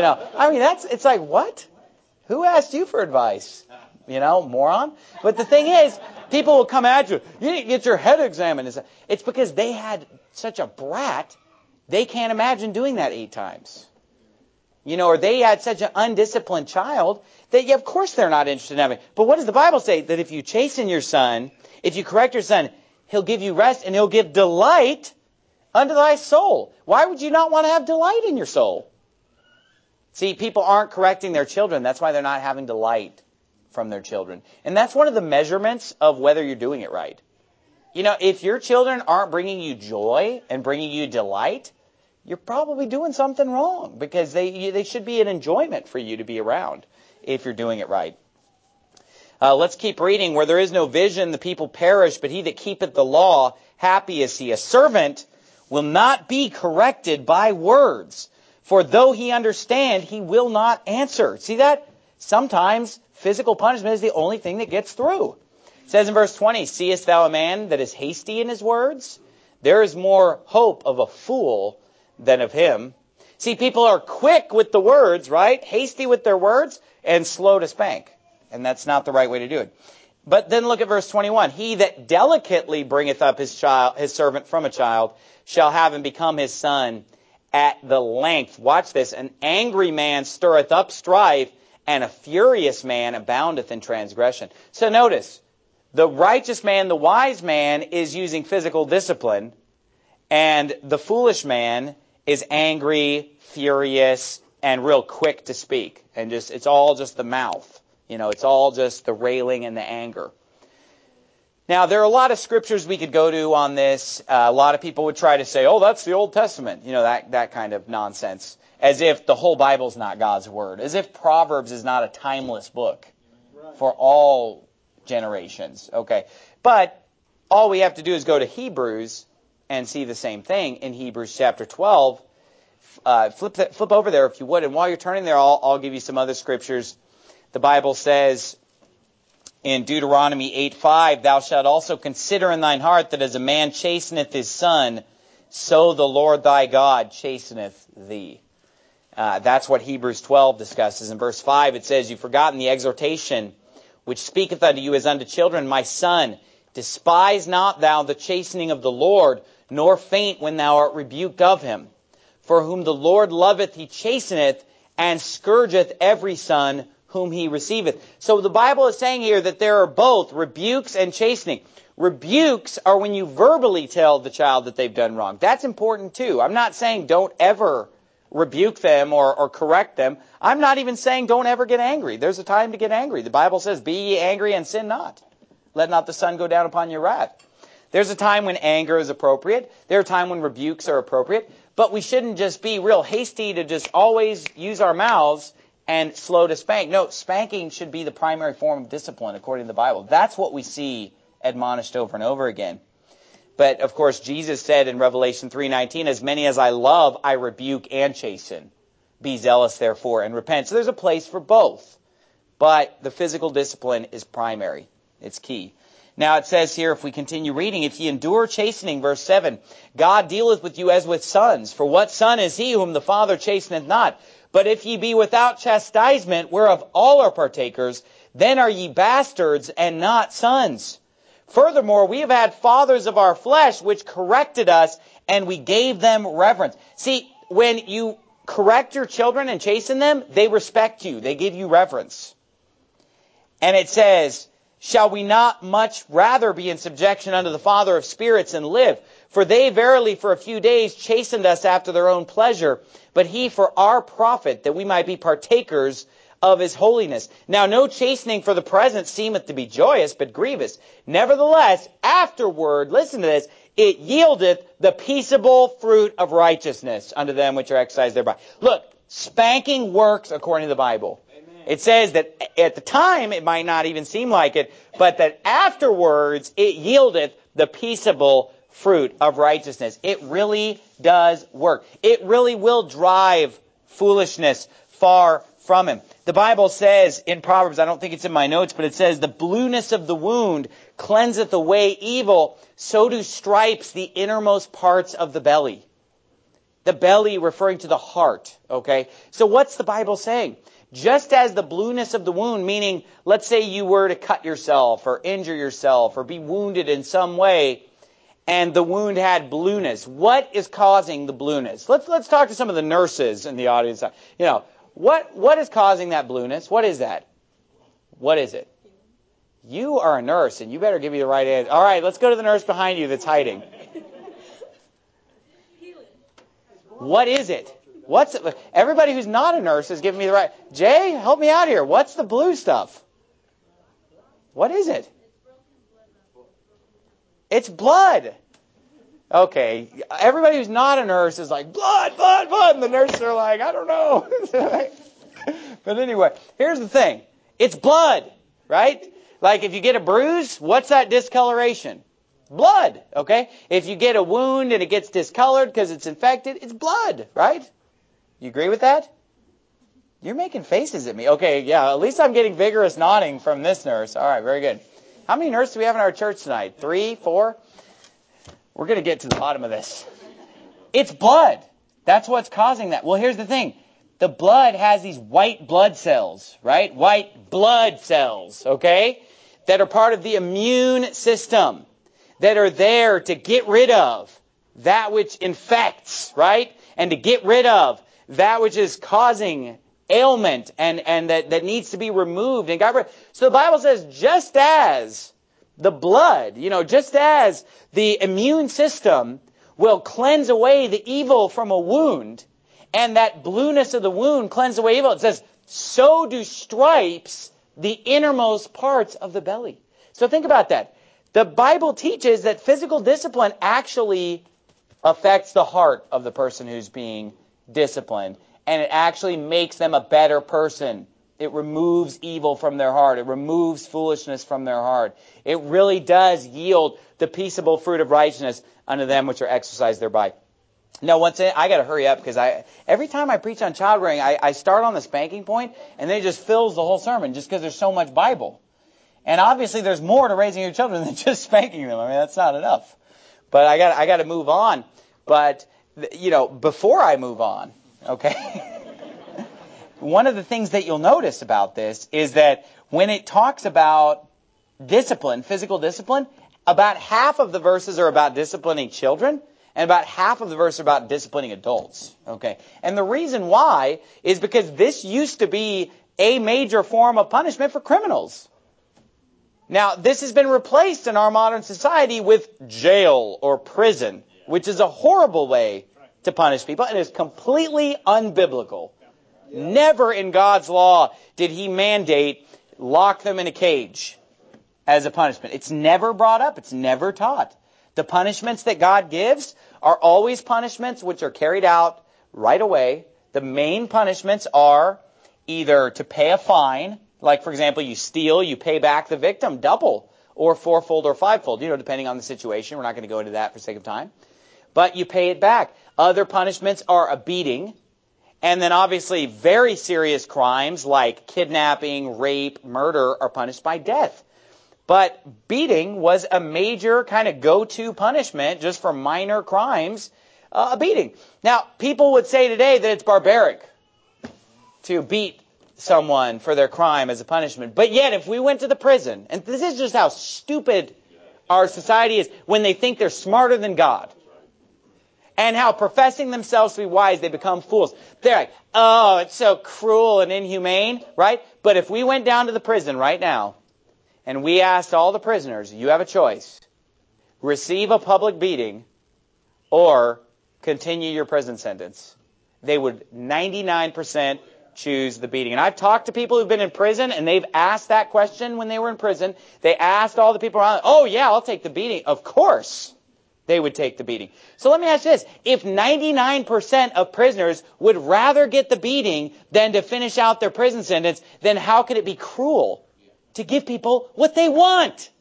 It's like, what? Who asked you for advice? Moron. But the thing is, people will come at you. You need to get your head examined. It's because they had such a brat, they can't imagine doing that 8 times. Or they had such an undisciplined child that, of course, they're not interested in having. But what does the Bible say? That if you chasten your son, if you correct your son, he'll give you rest and he'll give delight unto thy soul. Why would you not want to have delight in your soul? See, people aren't correcting their children. That's why they're not having delight from their children. And that's one of the measurements of whether you're doing it right. If your children aren't bringing you joy and bringing you delight, you're probably doing something wrong, because they should be an enjoyment for you to be around if you're doing it right. Let's keep reading. Where there is no vision, the people perish, but he that keepeth the law, happy is he. A servant will not be corrected by words, for though he understand, he will not answer. See that? Sometimes physical punishment is the only thing that gets through. It says in verse 20, seest thou a man that is hasty in his words? There is more hope of a fool than of him. See, people are quick with the words, right? Hasty with their words and slow to spank. And that's not the right way to do it. But then look at verse 21. He that delicately bringeth up his servant from a child, shall have him become his son at the length. Watch this. An angry man stirreth up strife, and a furious man aboundeth in transgression. So notice, the righteous man, the wise man, is using physical discipline, and the foolish man is angry, furious, and real quick to speak. And it's all just the mouth. It's all just the railing and the anger. Now, there are a lot of scriptures we could go to on this. A lot of people would try to say, oh, that's the Old Testament. That kind of nonsense. As if the whole Bible's not God's Word. As if Proverbs is not a timeless book for all generations. Okay. But all we have to do is go to Hebrews and see the same thing in Hebrews chapter 12. Flip over there if you would. And while you're turning there, I'll give you some other scriptures. The Bible says in Deuteronomy 8:5, thou shalt also consider in thine heart that as a man chasteneth his son, so the Lord thy God chasteneth thee. That's what Hebrews 12 discusses. In verse 5 it says, you've forgotten the exhortation which speaketh unto you as unto children. My son, despise not thou the chastening of the Lord, nor faint when thou art rebuked of him. For whom the Lord loveth, he chasteneth, and scourgeth every son whom he receiveth. So the Bible is saying here that there are both rebukes and chastening. Rebukes are when you verbally tell the child that they've done wrong. That's important too. I'm not saying don't ever rebuke them or correct them. I'm not even saying don't ever get angry. There's a time to get angry. The Bible says, be ye angry and sin not. Let not the sun go down upon your wrath. There's a time when anger is appropriate. There are times when rebukes are appropriate. But we shouldn't just be real hasty to just always use our mouths and slow to spank. No, spanking should be the primary form of discipline according to the Bible. That's what we see admonished over and over again. But, of course, Jesus said in Revelation 3:19, as many as I love, I rebuke and chasten. Be zealous, therefore, and repent. So there's a place for both. But the physical discipline is primary. It's key. Now it says here, if we continue reading, if ye endure chastening, verse 7, God dealeth with you as with sons. For what son is he whom the Father chasteneth not? But if ye be without chastisement, whereof all are partakers, then are ye bastards and not sons. Furthermore, we have had fathers of our flesh which corrected us, and we gave them reverence. See, when you correct your children and chasten them, they respect you. They give you reverence. And it says, shall we not much rather be in subjection unto the Father of spirits and live? For they verily for a few days chastened us after their own pleasure, but he for our profit, that we might be partakers of his holiness. Now no chastening for the present seemeth to be joyous, but grievous. Nevertheless, afterward, listen to this, it yieldeth the peaceable fruit of righteousness unto them which are exercised thereby. Look, spanking works according to the Bible. It says that at the time it might not even seem like it, but that afterwards it yieldeth the peaceable fruit of righteousness. It really does work. It really will drive foolishness far from him. The Bible says in Proverbs, I don't think it's in my notes, but it says, the blueness of the wound cleanseth away evil, so do stripes the innermost parts of the belly. The belly referring to the heart, okay? So what's the Bible saying? Just as the blueness of the wound, meaning, let's say you were to cut yourself or injure yourself or be wounded in some way, and the wound had blueness. What is causing the blueness? Let's talk to some of the nurses in the audience. You know, what is causing that blueness? What is that? What is it? You are a nurse, and you better give me the right answer. All right, let's go to the nurse behind you that's hiding. What is it? What's it? Everybody who's not a nurse is giving me the right. Jay, help me out here. What's the blue stuff? What is it? It's blood. Okay. Everybody who's not a nurse is like, blood, blood, blood. And the nurses are like, I don't know. But anyway, here's the thing. It's blood, right? Like if you get a bruise, what's that discoloration? Blood, okay? If you get a wound and it gets discolored because it's infected, it's blood, right? You agree with that? You're making faces at me. Okay, yeah, at least I'm getting vigorous nodding from this nurse. All right, very good. How many nurses do we have in our church tonight? 3, 4? We're going to get to the bottom of this. It's blood. That's what's causing that. Well, here's the thing. The blood has these white blood cells, right? White blood cells, okay? That are part of the immune system. That are there to get rid of that which infects, right? And to get rid of that which is causing ailment and that needs to be removed. And so the Bible says, just as the blood, just as the immune system will cleanse away the evil from a wound, and that blueness of the wound cleanse away evil, it says, so do stripes the innermost parts of the belly. So think about that. The Bible teaches that physical discipline actually affects the heart of the person who's being disciplined. And it actually makes them a better person. It removes evil from their heart. It removes foolishness from their heart. It really does yield the peaceable fruit of righteousness unto them which are exercised thereby. Now, I got to hurry up because every time I preach on child rearing, I start on the spanking point, and then it just fills the whole sermon just because there's so much Bible. And obviously, there's more to raising your children than just spanking them. I mean, that's not enough. But I got to move on. But before I move on, okay. One of the things that you'll notice about this is that when it talks about discipline, physical discipline, about half of the verses are about disciplining children, And about half of the verse are about disciplining adults. Okay. And the reason why is because this used to be a major form of punishment for criminals. Now, this has been replaced in our modern society with jail or prison, which is a horrible way to punish people and is completely unbiblical. Never in God's law did He mandate lock them in a cage as a punishment. It's never brought up. It's never taught. The punishments that God gives are always punishments which are carried out right away. The main punishments are either to pay a fine, like, for example, you steal, you pay back the victim double or fourfold or fivefold, depending on the situation. We're not going to go into that for sake of time. But you pay it back. Other punishments are a beating. And then obviously very serious crimes like kidnapping, rape, murder are punished by death. But beating was a major kind of go-to punishment just for minor crimes, a beating. Now, people would say today that it's barbaric to beat someone for their crime as a punishment. But yet, if we went to the prison, and this is just how stupid our society is, when they think they're smarter than God, and how professing themselves to be wise, they become fools. They're like, oh, it's so cruel and inhumane, right? But if we went down to the prison right now, and we asked all the prisoners, you have a choice. Receive a public beating or continue your prison sentence. They would 99% choose the beating. And I've talked to people who've been in prison, and they've asked that question when they were in prison. They asked all the people around, oh yeah, I'll take the beating. Of course they would take the beating. So let me ask you this. If 99% of prisoners would rather get the beating than to finish out their prison sentence, then how could it be cruel to give people what they want?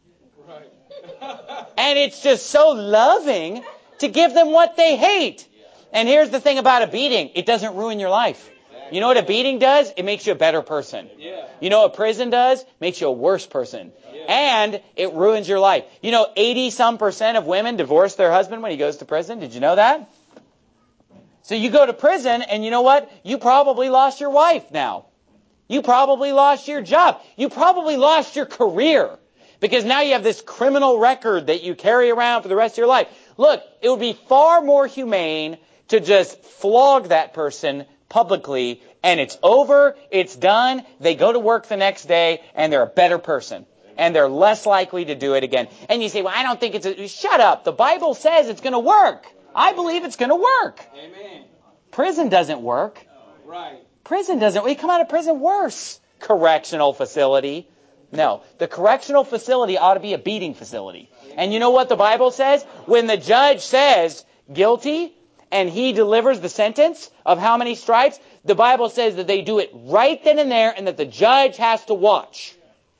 And it's just so loving to give them what they hate. And here's the thing about a beating. It doesn't ruin your life. You know what a beating does? It makes you a better person. You know what prison does? Makes you a worse person. And it ruins your life. 80% of women divorce their husband when he goes to prison. Did you know that? So you go to prison, and you know what? You probably lost your wife now. You probably lost your job. You probably lost your career. Because now you have this criminal record that you carry around for the rest of your life. Look, it would be far more humane to just flog that person publicly, and it's over, it's done, they go to work the next day, and they're a better person. And they're less likely to do it again. And you say, well, I don't think shut up. The Bible says it's going to work. I believe it's going to work. Amen. Prison doesn't work. Right. Prison doesn't. We come out of prison worse. Correctional facility. No. The correctional facility ought to be a beating facility. And you know what the Bible says? When the judge says guilty and he delivers the sentence of how many stripes, the Bible says that they do it right then and there and that the judge has to watch.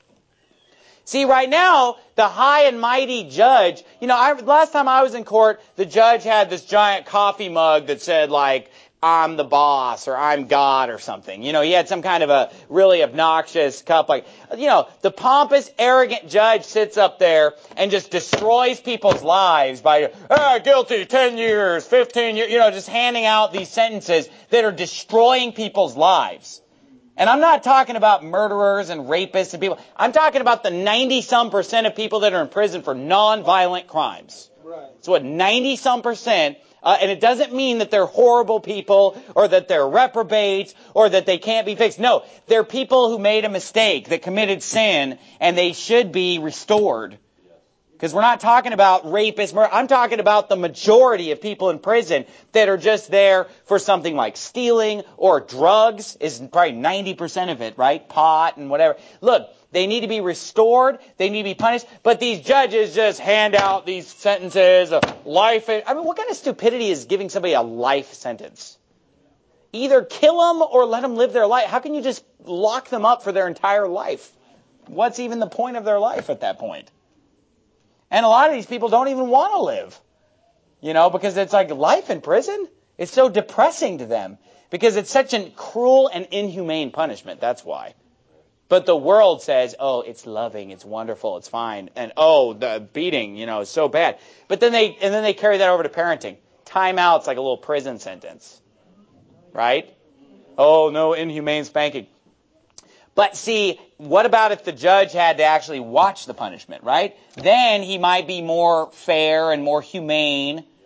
See, right now, the high and mighty judge, last time I was in court, the judge had this giant coffee mug that said, like, I'm the boss, or I'm God, or something. He had some kind of a really obnoxious cup. The pompous, arrogant judge sits up there and just destroys people's lives by, guilty, 10 years, 15 years, just handing out these sentences that are destroying people's lives. And I'm not talking about murderers and rapists and people. I'm talking about the 90-some% of people that are in prison for non-violent crimes. Right. So 90-some%, and it doesn't mean that they're horrible people or that they're reprobates or that they can't be fixed. No, they're people who made a mistake, that committed sin, and they should be restored. Because we're not talking about rapists, murder. I'm talking about the majority of people in prison that are just there for something like stealing or drugs is probably 90% of it, right? Pot and whatever. Look, they need to be restored. They need to be punished. But these judges just hand out these sentences of life. What kind of stupidity is giving somebody a life sentence? Either kill them or let them live their life. How can you just lock them up for their entire life? What's even the point of their life at that point? And a lot of these people don't even want to live, because it's like life in prison. It's so depressing to them because it's such a cruel and inhumane punishment. That's why. But the world says, oh, it's loving, it's wonderful, it's fine. And oh, the beating, is so bad. But then they carry that over to parenting. Timeout's like a little prison sentence. Right? Oh, no inhumane spanking. But see, what about if the judge had to actually watch the punishment, right? Then he might be more fair and more humane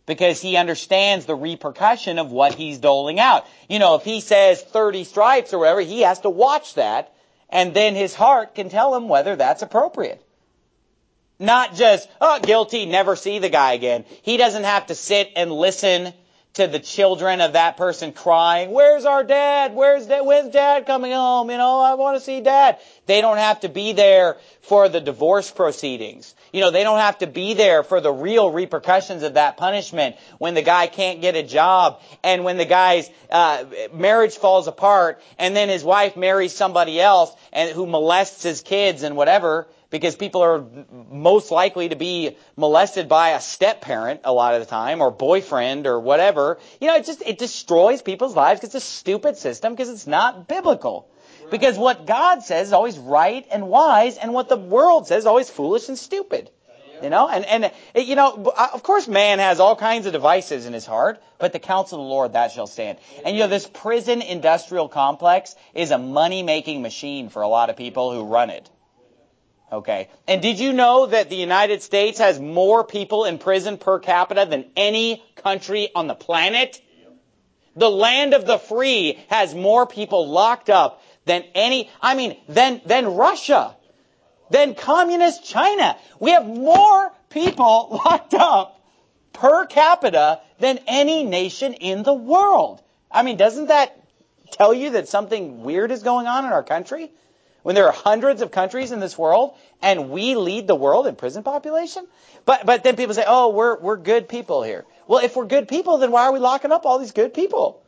because he understands the repercussion of what he's doling out. If he says 30 stripes or whatever, he has to watch that, and then his heart can tell him whether that's appropriate. Not just, guilty, never see the guy again. He doesn't have to sit and listen to the children of that person crying, "Where's our dad? When's dad coming home? I want to see dad." They don't have to be there for the divorce proceedings. They don't have to be there for the real repercussions of that punishment when the guy can't get a job and when the guy's marriage falls apart and then his wife marries somebody else and who molests his kids and whatever. Because people are most likely to be molested by a step-parent a lot of the time, or boyfriend, or whatever. It destroys people's lives because it's a stupid system, because it's not biblical. Because what God says is always right and wise, and what the world says is always foolish and stupid. Of course man has all kinds of devices in his heart, but the counsel of the Lord, that shall stand. And this prison industrial complex is a money-making machine for a lot of people who run it. Okay. And did you know that the United States has more people in prison per capita than any country on the planet? The land of the free has more people locked up than than Russia, than communist China. We have more people locked up per capita than any nation in the world. Doesn't that tell you that something weird is going on in our country? When there are hundreds of countries in this world, and we lead the world in prison population? But then people say, we're good people here. Well, if we're good people, then why are we locking up all these good people?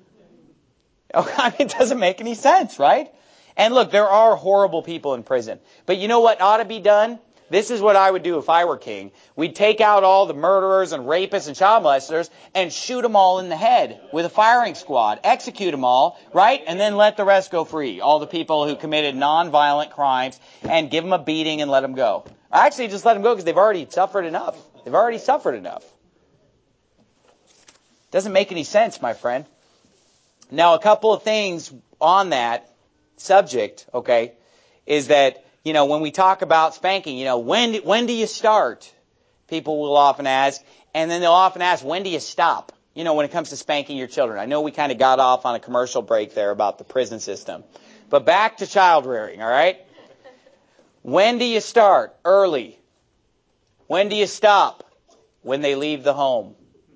It doesn't make any sense, right? And look, there are horrible people in prison. But you know what ought to be done? This is what I would do if I were king. We'd take out all the murderers and rapists and child molesters and shoot them all in the head with a firing squad. Execute them all, right? And then let the rest go free. All the people who committed non-violent crimes, and give them a beating and let them go. Actually, just let them go because they've already suffered enough. Doesn't make any sense, my friend. Now, a couple of things on that subject, okay, is that when we talk about spanking, when do you start? People will often ask. And then they'll often ask, when do you stop? When it comes to spanking your children. I know we kind of got off on a commercial break there about the prison system. But back to child rearing, all right? When do you start? Early. When do you stop? When they leave the home.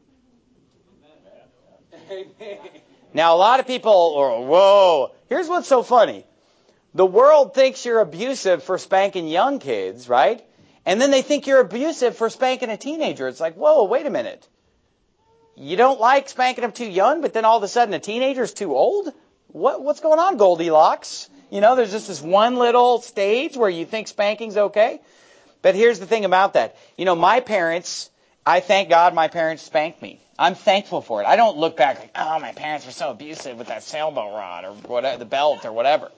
Now, a lot of people here's what's so funny. The world thinks you're abusive for spanking young kids, right? And then they think you're abusive for spanking a teenager. It's like, whoa, wait a minute. You don't like spanking them too young, but then all of a sudden a teenager's too old? What's going on, Goldilocks? There's just this one little stage where you think spanking's okay. But here's the thing about that. My parents, I thank God my parents spanked me. I'm thankful for it. I don't look back like, my parents were so abusive with that sailboat rod or whatever, the belt or whatever.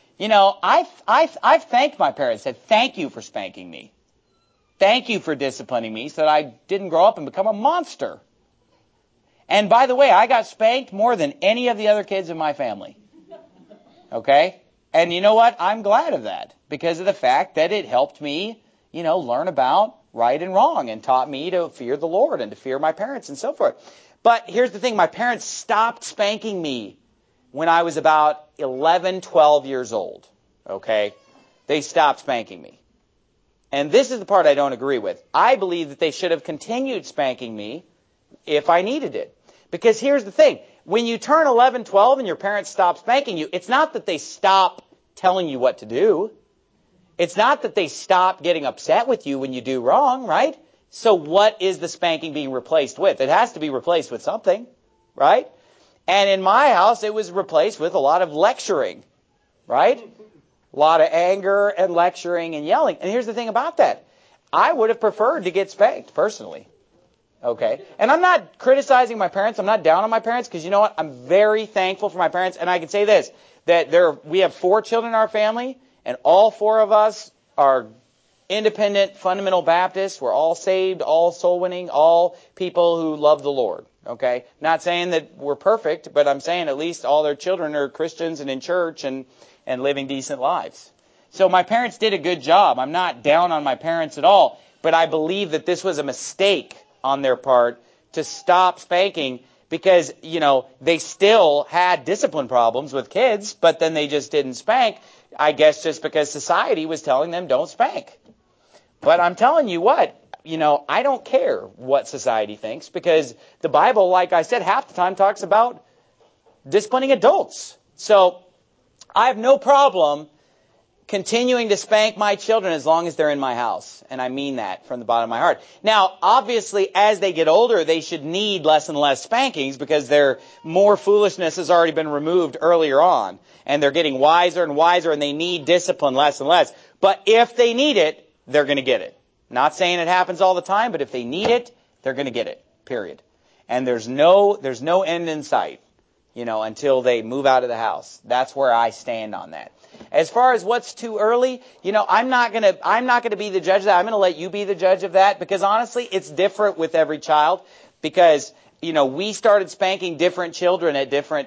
I've thanked my parents, said, thank you for spanking me. Thank you for disciplining me so that I didn't grow up and become a monster. And by the way, I got spanked more than any of the other kids in my family. Okay? And you know what? I'm glad of that because of the fact that it helped me, learn about right and wrong and taught me to fear the Lord and to fear my parents and so forth. But here's the thing. My parents stopped spanking me when I was about 11, 12 years old, okay? They stopped spanking me. And this is the part I don't agree with. I believe that they should have continued spanking me if I needed it. Because here's the thing. When you turn 11, 12 and your parents stop spanking you, it's not that they stop telling you what to do. It's not that they stop getting upset with you when you do wrong, right? So what is the spanking being replaced with? It has to be replaced with something, right? And in my house, it was replaced with a lot of lecturing, right? A lot of anger and lecturing and yelling. And here's the thing about that. I would have preferred to get spanked, personally. Okay? And I'm not criticizing my parents. I'm not down on my parents because you know what? I'm very thankful for my parents. And I can say this, that we have 4 children in our family, and all 4 of us are independent, fundamental Baptists. We're all saved, all soul winning, all people who love the Lord. Okay? Not saying that we're perfect, but I'm saying at least all their children are Christians and in church and living decent lives. So my parents did a good job. I'm not down on my parents at all, but I believe that this was a mistake on their part to stop spanking because, they still had discipline problems with kids, but then they just didn't spank, I guess just because society was telling them don't spank. But I'm telling you what, I don't care what society thinks because the Bible, like I said, half the time talks about disciplining adults. So I have no problem continuing to spank my children as long as they're in my house. And I mean that from the bottom of my heart. Now, obviously, as they get older, they should need less and less spankings because their more foolishness has already been removed earlier on. And they're getting wiser and wiser and they need discipline less and less. But if they need it, they're going to get it. Not saying it happens all the time, but if they need it, they're going to get it. Period. And there's no end in sight, until they move out of the house. That's where I stand on that. As far as what's too early, I'm not going to be the judge of that. I'm going to let you be the judge of that because honestly, it's different with every child because, we started spanking different children at different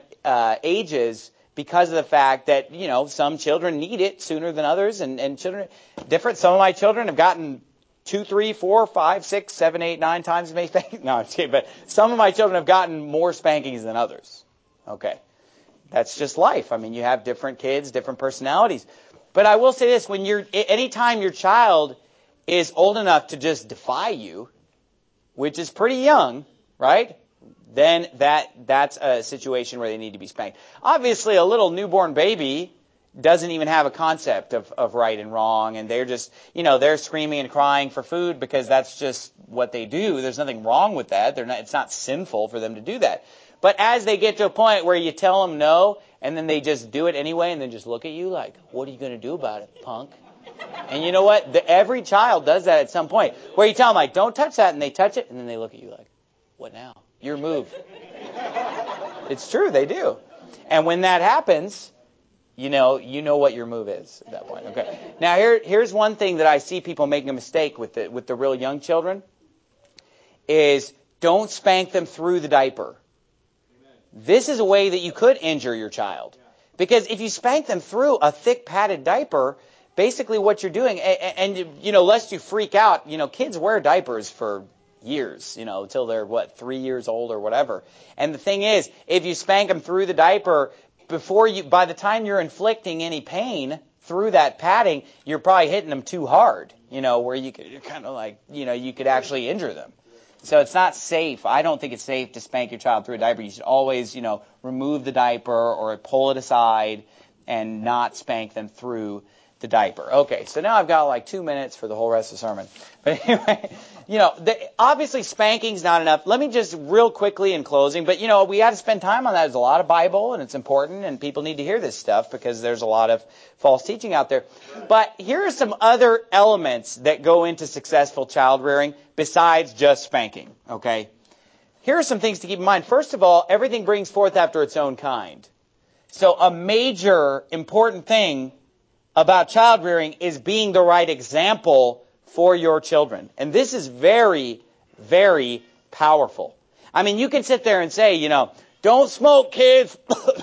ages because of the fact that, some children need it sooner than others and children different. Some of my children have gotten 2, 3, 4, 5, 6, 7, 8, 9 times as many spankings. No, I'm kidding, but some of my children have gotten more spankings than others. Okay. That's just life. I mean, you have different kids, different personalities. But I will say this, anytime your child is old enough to just defy you, which is pretty young, right? Then that's a situation where they need to be spanked. Obviously, a little newborn baby doesn't even have a concept of right and wrong, and they're just, they're screaming and crying for food because that's just what they do. There's nothing wrong with that. It's not sinful for them to do that. But as they get to a point where you tell them no, and then they just do it anyway, and then just look at you like, what are you going to do about it, punk? And you know what? Every child does that at some point, where you tell them, like, don't touch that, and they touch it, and then they look at you like, what now? Your move. It's true, they do. And when that happens, you know what your move is at that point. Okay. Now here's one thing that I see people making a mistake with the real young children is don't spank them through the diaper. This is a way that you could injure your child. Because if you spank them through a thick padded diaper, basically what you're doing, and lest you freak out, kids wear diapers for years, until they're 3 years old or whatever. And the thing is, if you spank them through the diaper, by the time you're inflicting any pain through that padding, you're probably hitting them too hard, where you're kind of like, you could actually injure them. So it's not safe. I don't think it's safe to spank your child through a diaper. You should always, remove the diaper or pull it aside and not spank them through the diaper. Okay, so now I've got like 2 minutes for the whole rest of the sermon. But anyway, obviously spanking's not enough. Let me just real quickly in closing, but we got to spend time on that. There's a lot of Bible and it's important and people need to hear this stuff because there's a lot of false teaching out there. But here are some other elements that go into successful child rearing besides just spanking, okay? Here are some things to keep in mind. First of all, everything brings forth after its own kind. So a major important thing about child rearing is being the right example for your children. And this is very, very powerful. I mean, you can sit there and say, don't smoke, kids.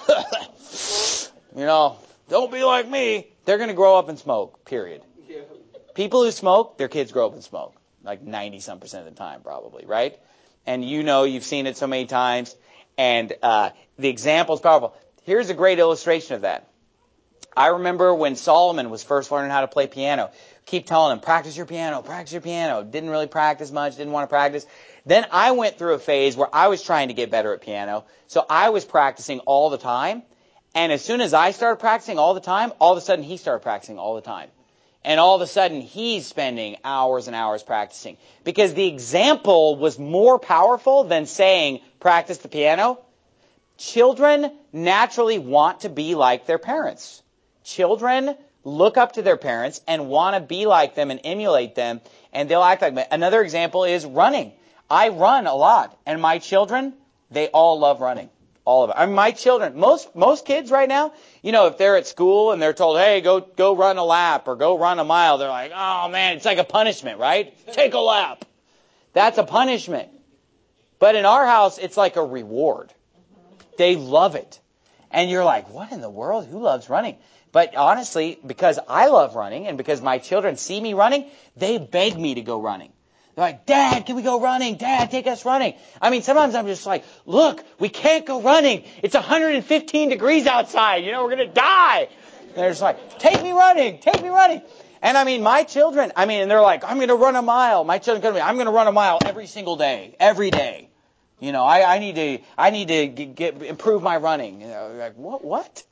Don't be like me. They're going to grow up and smoke, period. People who smoke, their kids grow up and smoke. Like 90-some% of the time, probably, right? And you've seen it so many times. And the example is powerful. Here's a great illustration of that. I remember when Solomon was first learning how to play piano. Keep telling him, practice your piano, practice your piano. Didn't really practice much, didn't want to practice. Then I went through a phase where I was trying to get better at piano. So I was practicing all the time. And as soon as I started practicing all the time, all of a sudden he started practicing all the time. And all of a sudden he's spending hours and hours practicing. Because the example was more powerful than saying, practice the piano. Children naturally want to be like their parents. Children look up to their parents and want to be like them and emulate them, and they'll act like them. Another example is running. I run a lot, and my children, they all love running. All of it. I mean, my children, most kids right now, if they're at school and they're told, hey, go run a lap or go run a mile, they're like, oh man, it's like a punishment, right? Take a lap. That's a punishment. But in our house, it's like a reward. They love it. And you're like, what in the world? Who loves running? But honestly, because I love running and because my children see me running, they beg me to go running. They're like, Dad, can we go running? Dad, take us running. I mean, sometimes I'm just like, look, we can't go running. It's 115 degrees outside. We're going to die. And they're just like, take me running. Take me running. And I mean, my children, and they're like, I'm going to run a mile. My children come to me, I'm going to run a mile every single day, every day. I need to improve my running. Like, what?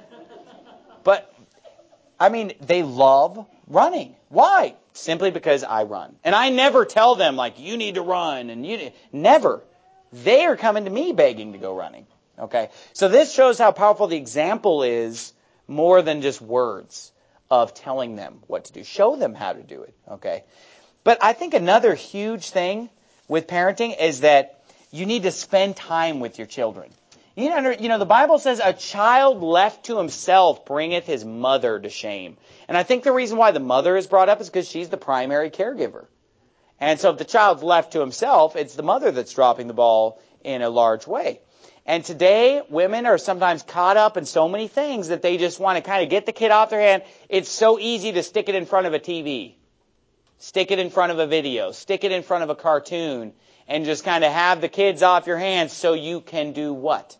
But, they love running. Why? Simply because I run. And I never tell them, like, you need to run. Never. They are coming to me begging to go running. Okay? So this shows how powerful the example is more than just words of telling them what to do. Show them how to do it. Okay? But I think another huge thing with parenting is that you need to spend time with your children. The Bible says a child left to himself bringeth his mother to shame. And I think the reason why the mother is brought up is because she's the primary caregiver. And so if the child's left to himself, it's the mother that's dropping the ball in a large way. And today, women are sometimes caught up in so many things that they just want to kind of get the kid off their hand. It's so easy to stick it in front of a TV, stick it in front of a video, stick it in front of a cartoon, and just kind of have the kids off your hands so you can do what?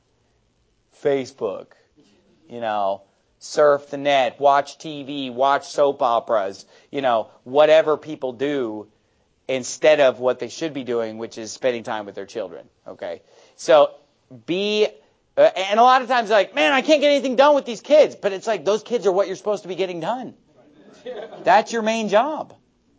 Facebook, surf the net, watch TV, watch soap operas, whatever people do instead of what they should be doing, which is spending time with their children. Okay? So and a lot of times like, man, I can't get anything done with these kids. But it's like those kids are what you're supposed to be getting done. That's your main job.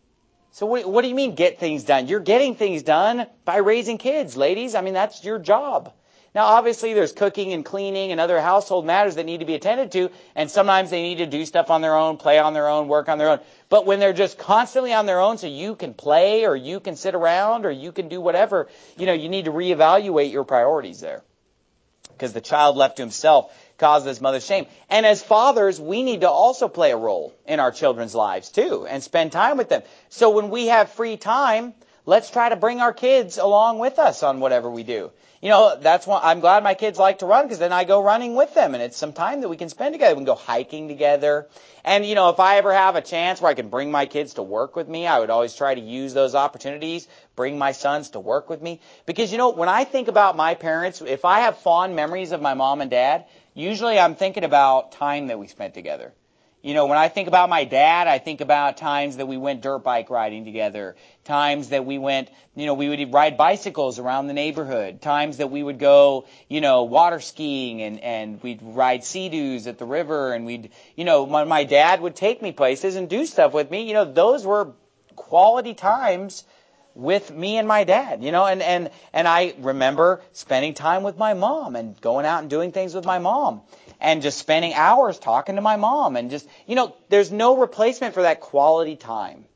So what do you mean get things done? You're getting things done by raising kids, ladies. That's your job. Now, obviously, there's cooking and cleaning and other household matters that need to be attended to, and sometimes they need to do stuff on their own, play on their own, work on their own. But when they're just constantly on their own so you can play or you can sit around or you can do whatever, you need to reevaluate your priorities there. Because the child left to himself causes his mother's shame. And as fathers, we need to also play a role in our children's lives too and spend time with them. So when we have free time, let's try to bring our kids along with us on whatever we do. That's why I'm glad my kids like to run because then I go running with them and it's some time that we can spend together. We can go hiking together. And, if I ever have a chance where I can bring my kids to work with me, I would always try to use those opportunities, bring my sons to work with me. Because, when I think about my parents, if I have fond memories of my mom and dad, usually I'm thinking about time that we spent together. When I think about my dad, I think about times that we went dirt bike riding together, times that we went, we would ride bicycles around the neighborhood, times that we would go, water skiing and we'd ride Sea-Doos at the river and we'd, my dad would take me places and do stuff with me. Those were quality times with me and my dad, and I remember spending time with my mom and going out and doing things with my mom. And just spending hours talking to my mom and just, there's no replacement for that quality time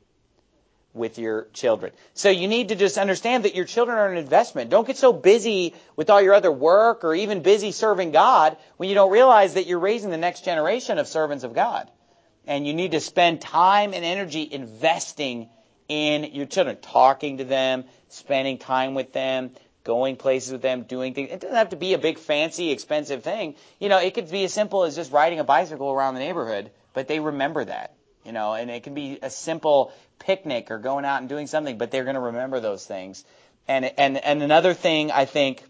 with your children. So you need to just understand that your children are an investment. Don't get so busy with all your other work or even busy serving God when you don't realize that you're raising the next generation of servants of God. And you need to spend time and energy investing in your children, talking to them, spending time with them, going places with them, doing things. It doesn't have to be a big, fancy, expensive thing. It could be as simple as just riding a bicycle around the neighborhood, but they remember that. And it can be a simple picnic or going out and doing something, but they're going to remember those things. And another thing, I think,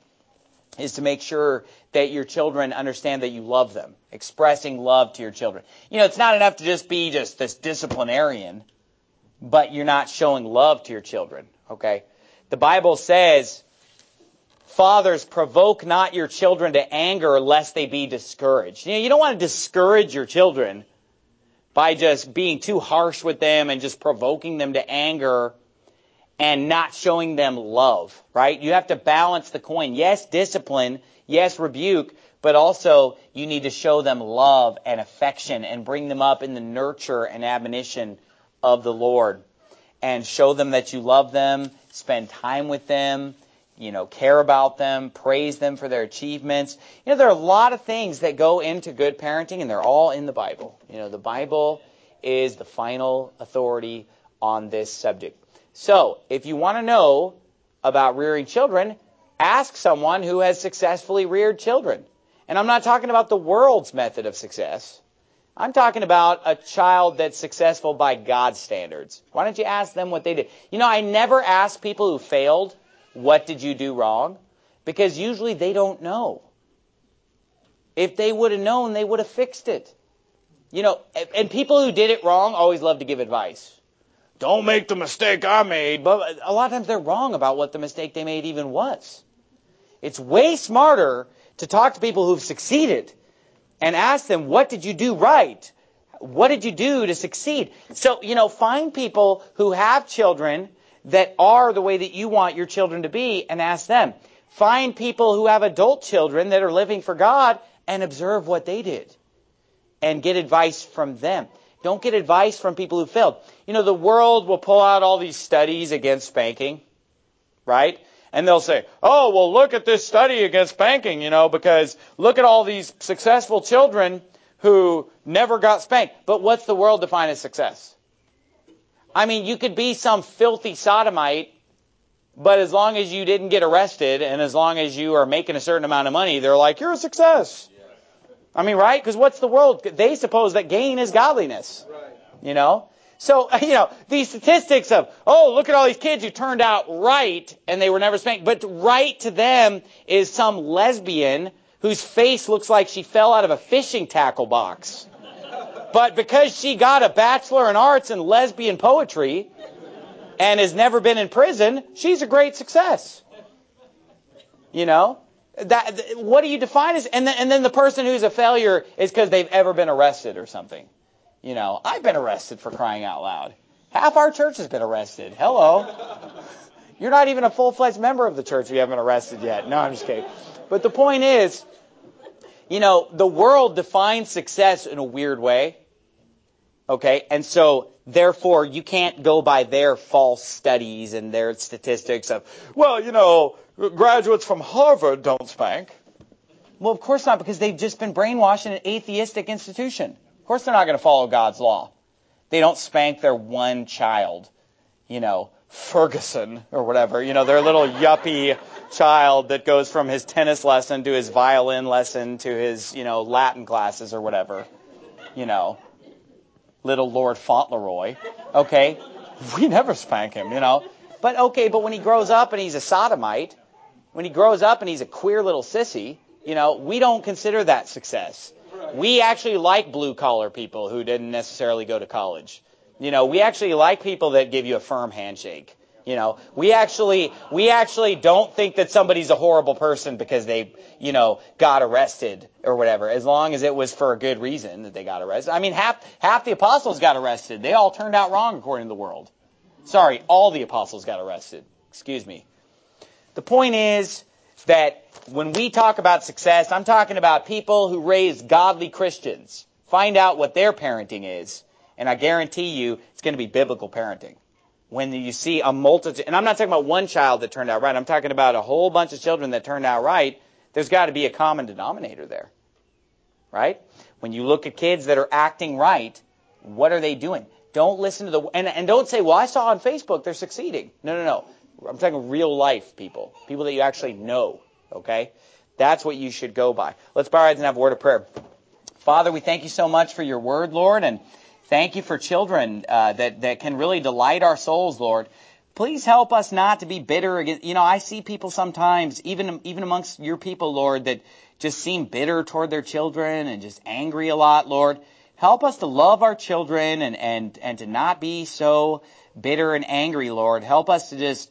is to make sure that your children understand that you love them, expressing love to your children. It's not enough to just be just this disciplinarian, but you're not showing love to your children, okay? The Bible says, fathers, provoke not your children to anger lest they be discouraged. You don't want to discourage your children by just being too harsh with them and just provoking them to anger and not showing them love, right? You have to balance the coin. Yes, discipline. Yes, rebuke. But also, you need to show them love and affection and bring them up in the nurture and admonition of the Lord. And show them that you love them, spend time with them, care about them, praise them for their achievements. There are a lot of things that go into good parenting, and they're all in the Bible. The Bible is the final authority on this subject. So, if you want to know about rearing children, ask someone who has successfully reared children. And I'm not talking about the world's method of success. I'm talking about a child that's successful by God's standards. Why don't you ask them what they did? You know, I never ask people who failed, what did you do wrong? Because usually they don't know. If they would have known, they would have fixed it. You know, and people who did it wrong always love to give advice. Don't make the mistake I made. But a lot of times they're wrong about what the mistake they made even was. It's way smarter to talk to people who've succeeded and ask them, what did you do right? What did you do to succeed? So, you know, find people who have children that are the way that you want your children to be and ask them. Find people who have adult children that are living for God and observe what they did and get advice from them. Don't get advice from people who failed. You know, the world will pull out all these studies against spanking, right? And they'll say, oh, well, look at this study against spanking, you know, because look at all these successful children who never got spanked. But what's the world define as success? I mean, you could be some filthy sodomite, but as long as you didn't get arrested and as long as you are making a certain amount of money, they're like, you're a success. I mean, right? Because what's the world? They suppose that gain is godliness, you know? So, you know, these statistics of, oh, look at all these kids who turned out right and they were never spanked. But right to them is some lesbian whose face looks like she fell out of a fishing tackle box. But because she got a Bachelor in Arts in lesbian poetry and has never been in prison, she's a great success. You know? What do you define as... And then the person who's a failure is because they've ever been arrested or something. You know, I've been arrested for crying out loud. Half our church has been arrested. Hello. You're not even a full-fledged member of the church if you haven't been arrested yet. No, I'm just kidding. But the point is, you know, the world defines success in a weird way. Okay? And so, therefore, you can't go by their false studies and their statistics of, well, you know, graduates from Harvard don't spank. Well, of course not, because they've just been brainwashed in an atheistic institution. Of course they're not going to follow God's law. They don't spank their one child, you know, Ferguson or whatever, you know, their little yuppie child that goes from his tennis lesson to his violin lesson to his, you know, Latin classes or whatever, you know, little Lord Fauntleroy. Okay, we never spank him, you know. But okay, but when he grows up and he's a sodomite, when he grows up and he's a queer little sissy, you know, we don't consider that success. We actually like blue-collar people who didn't necessarily go to college. You know, we actually like people that give you a firm handshake. You know, we actually don't think that somebody's a horrible person because they, you know, got arrested or whatever, as long as it was for a good reason that they got arrested. I mean, half the apostles got arrested. They all turned out wrong according to the world. Sorry, all the apostles got arrested. Excuse me. The point is that when we talk about success, I'm talking about people who raise godly Christians. Find out what their parenting is, and I guarantee you it's going to be biblical parenting. When you see a multitude, and I'm not talking about one child that turned out right, I'm talking about a whole bunch of children that turned out right, there's got to be a common denominator there. Right? When you look at kids that are acting right, what are they doing? Don't listen to and don't say, well, I saw on Facebook they're succeeding. No. I'm talking real life people. People that you actually know. Okay? That's what you should go by. Let's bow our heads and have a word of prayer. Father, we thank you so much for your word, Lord, and thank you for children that can really delight our souls, Lord. Please help us not to be bitter against. You know, I see people sometimes, even amongst your people, Lord, that just seem bitter toward their children and just angry a lot, Lord. Help us to love our children and to not be so bitter and angry, Lord. Help us to just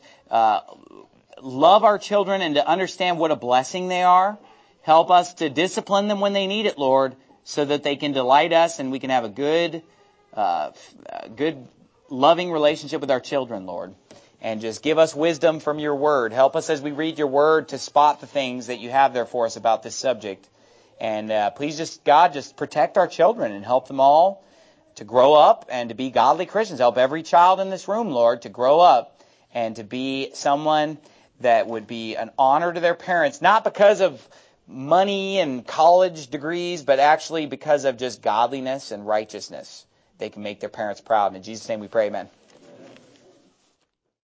love our children and to understand what a blessing they are. Help us to discipline them when they need it, Lord, so that they can delight us and we can have a good, loving relationship with our children, Lord. And just give us wisdom from your word. Help us as we read your word to spot the things that you have there for us about this subject. And please just, God, just protect our children and help them all to grow up and to be godly Christians. Help every child in this room, Lord, to grow up and to be someone that would be an honor to their parents, not because of money and college degrees, but actually because of just godliness and righteousness. They can make their parents proud. In Jesus' name we pray, amen.